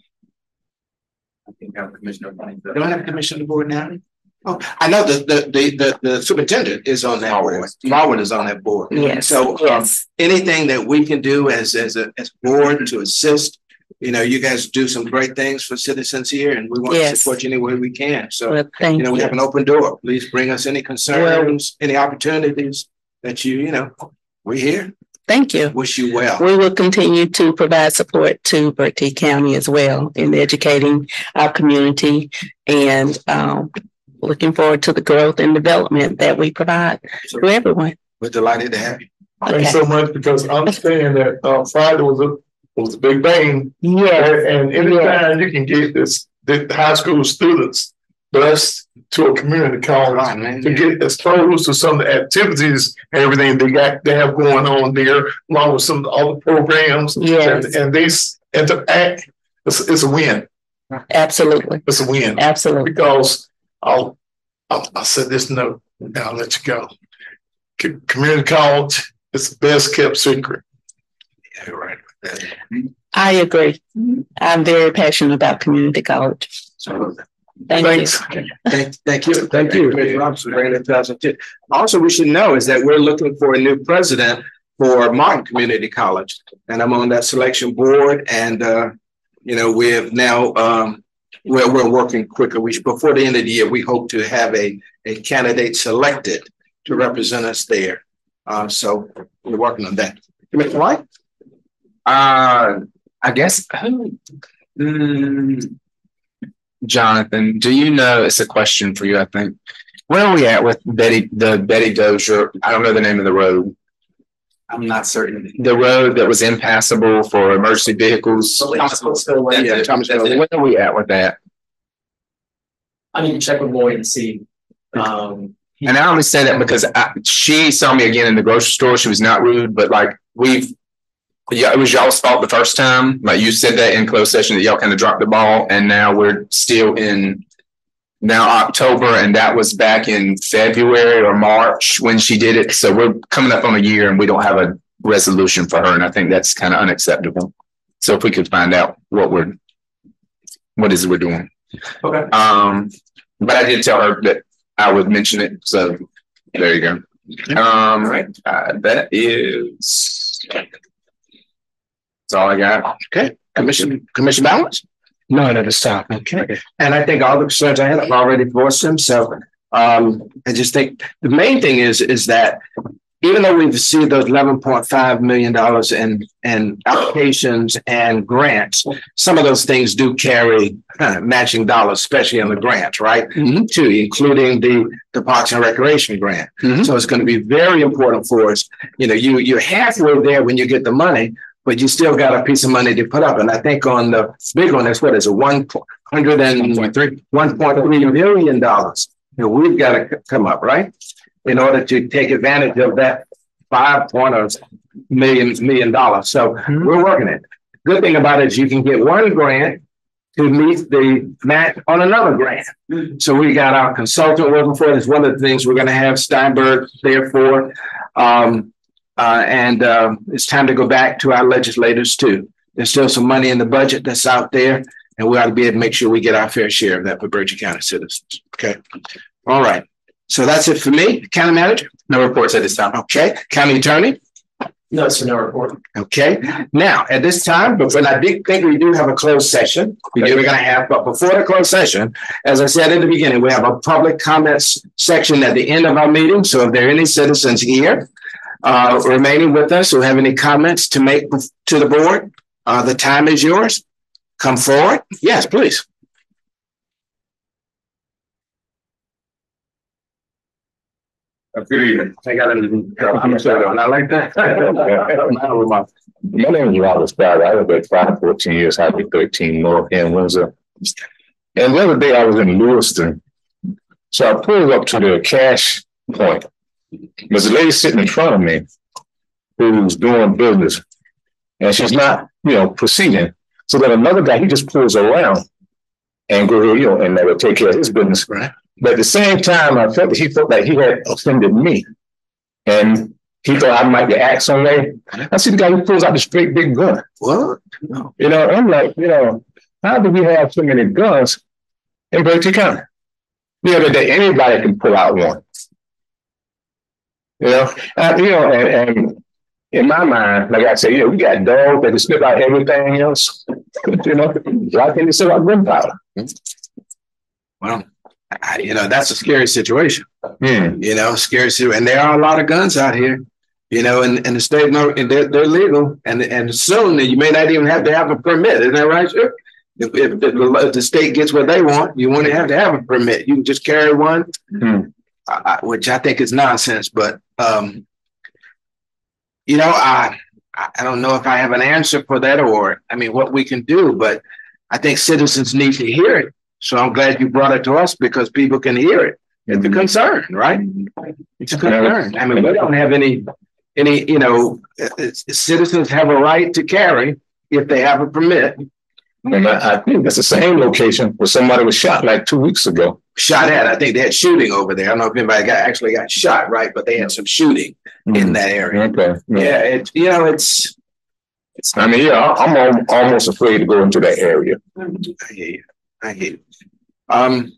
I think I'm Commissioner. They don't have a commissioner board now? Oh, I know the the the the, the superintendent is on that board. Marvin is on that board. Yes. So um, yes. anything that we can do as as a as a board to assist, you know, you guys do some great things for citizens here, and we want Yes. to support you any way we can. So Well, thank you know, we you. have an open door. Please bring us any concerns, any opportunities that you you know. We're here. Thank you. Wish you well. We will continue to provide support to Bertie County as well in educating our community, and um, looking forward to the growth and development that we provide to everyone. We're delighted to have you. Okay. Thanks so much, because I understand that uh, Friday was a was a big bang. Yes. And, and anytime you can get this, the high school students blessed to a community college to get exposed to some of the activities and everything they got they have going on there, along with some of the other programs. Yes. And, and they s- interact. It's, it's a win. Absolutely. It's a win. Absolutely. Because I'll, I'll, I'll say this note and I'll let you go. C- community college is the best kept secret. Yeah, right. I agree. I'm very passionate about community college. So, Thank thanks. you. Thank, thank you, thank you, Commissioner Robinson, for bringing that to us. Also, we should know is that we're looking for a new president for Martin Community College, and I'm on that selection board. And uh, you know, we have now um, we're we're working quicker. We before the end of the year, we hope to have a a candidate selected to represent us there. Uh, so we're working on that. Commissioner White? Uh, I guess. Mm, Jonathan, do you know, it's a question for you, I think. Where are we at with Betty, the Betty Dozier? I don't know the name of the road. I'm not certain. The road that was impassable for emergency vehicles. That's Yeah, it. Thomas That's Miller. it. Where are we at with that? I need to check with Lloyd and see. Um, And I only say that because I, she saw me again in the grocery store. She was not rude, but like we've, yeah, it was y'all's fault the first time. Like you said that in closed session that y'all kind of dropped the ball, and now we're still in now October, and that was back in February or March when she did it. So we're coming up on a year, and we don't have a resolution for her, and I think that's kind of unacceptable. So if we could find out what we're, what is it we're doing? Okay. Um, but I did tell her that I would mention it. So there you go. Um, right. Uh, that is. That's all I got. Okay, Commission, Commission Balance? None at this time. Okay, and I think all the concerns I had, I've already voiced them, so um, I just think the main thing is, is that even though we've received those eleven point five million dollars in, in applications and grants, some of those things do carry uh, matching dollars, especially in the grants, right? Mm-hmm. Too, including the, the Parks and Recreation grant. Mm-hmm. So it's going to be very important for us. You know, you, you're halfway there when you get the money, but you still got a piece of money to put up. And I think on the big one, that's what is it, one hundred and one point three million dollars. You know, we've got to come up, right? In order to take advantage of that five point million million dollars. So mm-hmm. we're working it. Good thing about it is you can get one grant to meet the match on another grant. Mm-hmm. So we got our consultant working for it. It's one of the things we're going to have Steinberg there for. Um, Uh, and uh, it's time to go back to our legislators too. There's still some money in the budget that's out there, and we ought to be able to make sure we get our fair share of that for Bergen County citizens. Okay. All right. So that's it for me. County manager? No reports at this time. Okay. County attorney? no, it's no report. Okay. Now, at this time, but when I did think we do have a closed session, we do, we're going to have, but before the closed session, as I said in the beginning, we have a public comments section at the end of our meeting. So if there are any citizens here, Uh, remaining with us who have any comments to make to the board, uh, the time is yours. Come forward. Yes, please. Good evening. I got it. I'm sorry. I like that. My name is Robert Scott. I lived at five, fourteen years, Highway thirteen, North End, Windsor. And the other day I was in Lewiston. So I pulled up to the cash point. There's a lady sitting in front of me who's doing business, and she's not, you know, proceeding. So then another guy, he just pulls around and go, you know, and never take care of his business. Right. But at the same time, I felt that he felt like he had offended me, and he thought I might react some way. I see the guy who pulls out this great big gun. What? No. You know, I'm like, you know, how do we have so many guns in Berkeley County? The other day, anybody can pull out one. You know, uh, you know, and, and in my mind, like I say, you know, we got dogs that can sniff out everything else. You know, why can't they sniff out gunpowder? Well, I, you know, that's a scary situation. Mm. You know, scary situation. And there are a lot of guns out here. You know, and, and the state, and they're, they're legal, and and soon you may not even have to have a permit. Isn't that right, sir? If, if, the, if the state gets what they want, you won't have to have a permit. You can just carry one. Mm. I, which I think is nonsense, but um, you know, I I don't know if I have an answer for that, or I mean, what we can do. But I think citizens need to hear it So I'm glad you brought it to us because people can hear it. It's a concern, right? It's a concern. I mean, we don't have any, any, you know, citizens have a right to carry if they have a permit. And I, I think that's the same location where somebody was shot like two weeks ago. Shot at, I think they had shooting over there. I don't know if anybody got actually got shot, right? But they had some shooting mm-hmm. in that area. Okay. Yeah, yeah it, you know, it's, it's, I mean, yeah, I'm al- almost afraid to go into that area. I hear you. I hear you. Um,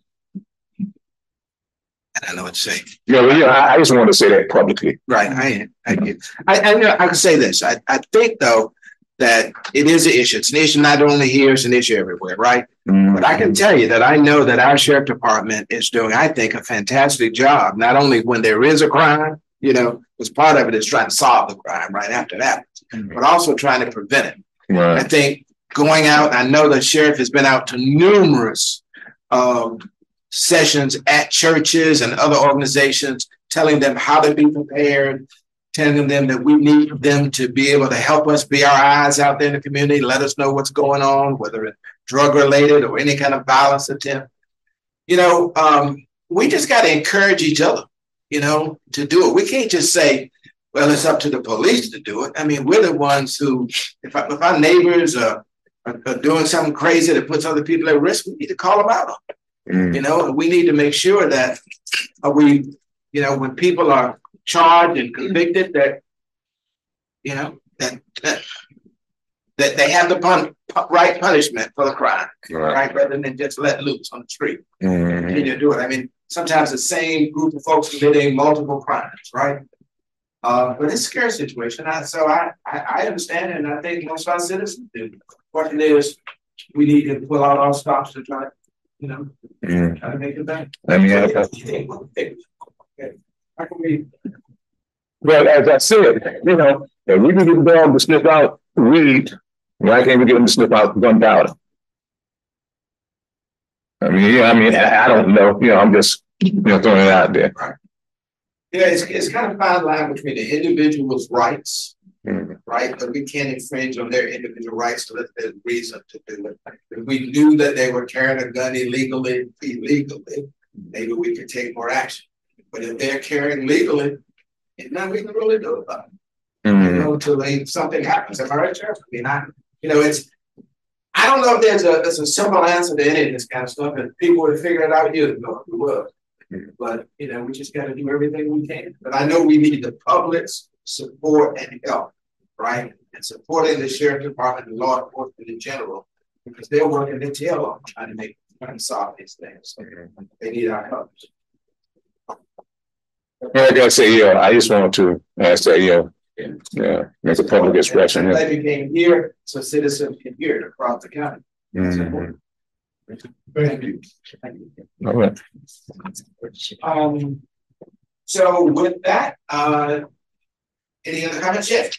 I don't know what to say. Yeah, well, yeah, I, I just want to say that publicly. Right. I, I, I, I, I can say this. I, I think though that it is an issue. It's an issue not only here, it's an issue everywhere, right? Mm-hmm. But I can tell you that I know that our sheriff department is doing, I think, a fantastic job. Not only when there is a crime, you know, because part of it is trying to solve the crime right after that, mm-hmm. but also trying to prevent it. Right. I think going out, I know the sheriff has been out to numerous um, sessions at churches and other organizations, telling them how to be prepared, telling them that we need them to be able to help us be our eyes out there in the community, let us know what's going on, whether it's drug related or any kind of violence attempt. You know, um, we just got to encourage each other, you know, to do it. We can't just say, well, it's up to the police to do it. I mean, we're the ones who, if, I, if our neighbors are, are, are doing something crazy that puts other people at risk, we need to call them out on it. Mm. You know, and we need to make sure that uh, we, you know, when people are charged and convicted, that, you know, that that, that they have the pun- right punishment for the crime, right. right? Rather than just let loose on the street. Mm-hmm. Continue to do it. I mean, sometimes the same group of folks committing multiple crimes, right? Uh, but it's a scary situation. I, so I, I, I understand it, and I think most of our citizens do. What it is, we need to pull out our stops to try, you know, mm. try to make it better. I mean, I, How can we? Well, as I said, you know, if we can get the dog to sniff out weed, why can't we get them to sniff out gunpowder? I mean, yeah, I mean, I, I don't know. You know, I'm just, you know, throwing it out there. Right. Yeah, it's, it's kind of fine line between the individual's rights, mm-hmm. right? But we can't infringe on their individual rights unless there's reason to do it. If we knew that they were carrying a gun illegally, illegally, maybe we could take more action. But if they're carrying legally, there's nothing we can really do about it. Mm-hmm. You know, until they, something happens. Am I right, Sheriff? I mean, I, you know, it's, I don't know if there's a, there's a simple answer to any of this kind of stuff, and people would have figured it out years ago. We will. Mm-hmm. But, you know, we just got to do everything we can. But I know we need the public's support and help, right? And supporting the Sheriff Department and law enforcement in general, because they're working their tail off trying to make, trying to solve these things. So mm-hmm. they need our help. Like I say, yeah, I just wanted to ask that, you know, yeah, yeah make a public expression. I'm glad you came here so citizens can hear it across the county. Mm-hmm. Thank you. Thank you. All right. Um, so with that, uh, any other comments yet?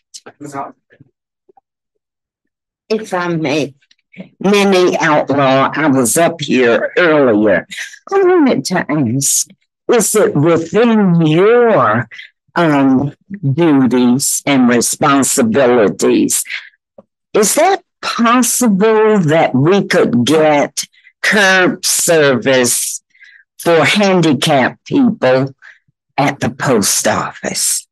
If I may, Minnie Outlaw, I was up here earlier. I wanted to ask, is it within your um, duties and responsibilities, is that possible that we could get curb service for handicapped people at the post office?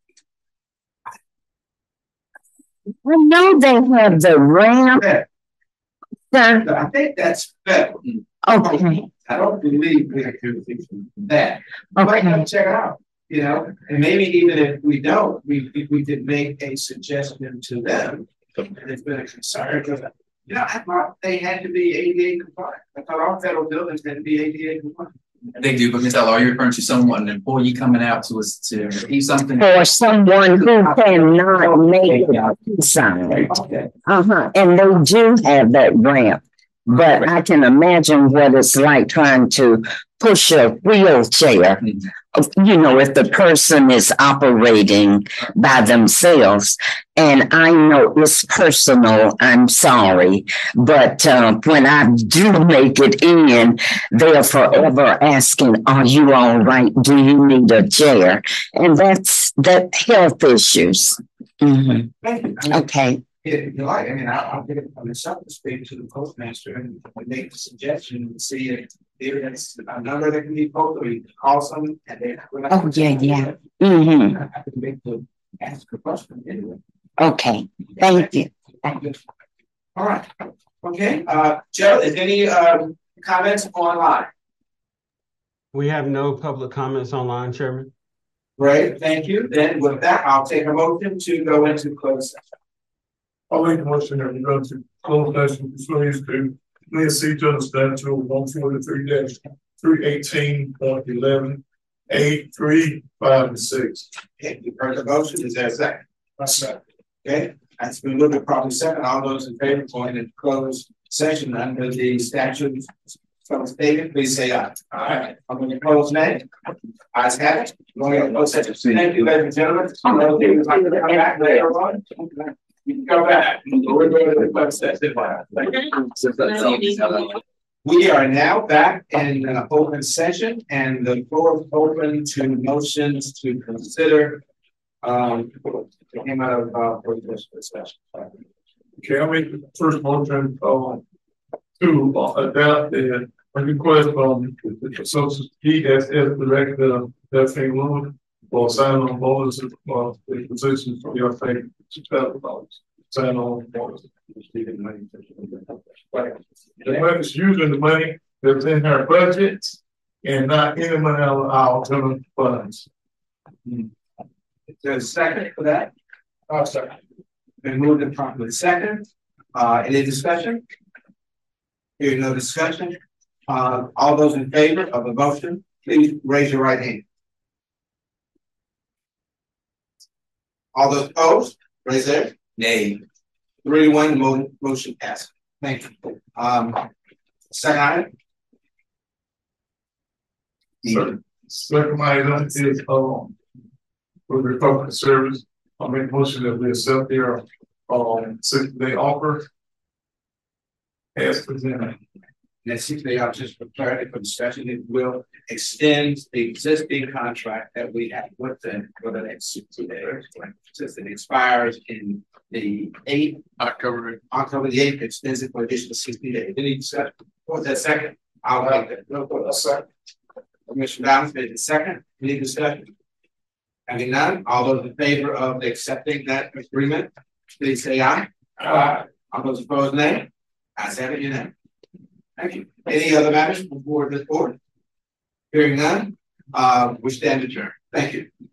I know they have the ramp. Sir? I think that's federal. Okay. I don't believe we can do that. Okay. But have to check it out, you know, and maybe even if we don't, we we could make a suggestion to them. And it's been a concern because, you know, I thought they had to be A D A compliant. I thought all federal buildings had to be A D A compliant. They do, because are you referring to someone, an employee coming out to us to receive something? Or someone who cannot make it inside. Okay. Uh-huh. And they do have that ramp. But I can imagine what it's like trying to push a wheelchair, mm-hmm. you know, if the person is operating by themselves. And I know it's personal, I'm sorry, but uh, when I do make it in, they're forever asking, are you all right? Do you need a chair? And that's that health issues. Mm-hmm. Okay. if you like, I mean, I'll, I'll give it on the side to speak to the postmaster and make the suggestion and see if there is a number that can be posted, or you can call someone and they. Oh, yeah, yeah. Mm-hmm. I have to make the, ask a question anyway. Okay, thank you. Thank you. All right, okay, uh, Joe, is any, um, comments online? We have no public comments online, Chairman. Great, thank you. Then with that, I'll take a motion to go into closed session. I'll make a motion that we go to closed session pursuant to Clear C General Statute one forty-three dash three eighteen point eleven, A three, five, and six. Okay, you heard the motion, is there a second? Okay, that's been moved to properly second. All those in favor going into closed session under the statute from stated, please say aye. All right, I'm going to close nay. Ayes have it. Going into closed session. Thank you, ladies and gentlemen. I'm going to come back later on. You can come back. We're going to the closed session. Thank you. We are now back in uh, open session, and the floor is open to motions to consider. Um, it came out of uh, for this discussion. Okay, I make the first motion, uh, to adopt the request from the Social D S S Director, Daphne Lewin, for sign on bonuses for the position for your thing, two thousand dollars. Sign on bonus. The money is using the money that's in her budget and not any money out of our general funds. Is there a second for that? Oh, sorry. Been moved and properly second. Uh, any discussion? Hearing no discussion. Uh, all those in favor of the motion, please raise your right hand. All those opposed, raise their nay. Three to one, mo motion passes. Thank you. Um, second item. Second, second item is, um, for the public service, I make a motion that we accept their, um, six day offer as presented. And six day option just for clarity for discussion, it will extend the existing contract that we have with them for the next sixty days. Since it expires in the eighth October, October the eighth, extends it for additional sixty days. Any discussion? What's that second? I'll take that. No, for a second. Commissioner Downs made the second. Any discussion? Having none, all those in favor of accepting that agreement, please say aye. Aye. All those opposed, nay. Ayes have it, unanimous. Thank you. Any other matters before this board? Hearing none, uh, we stand adjourned. Thank you.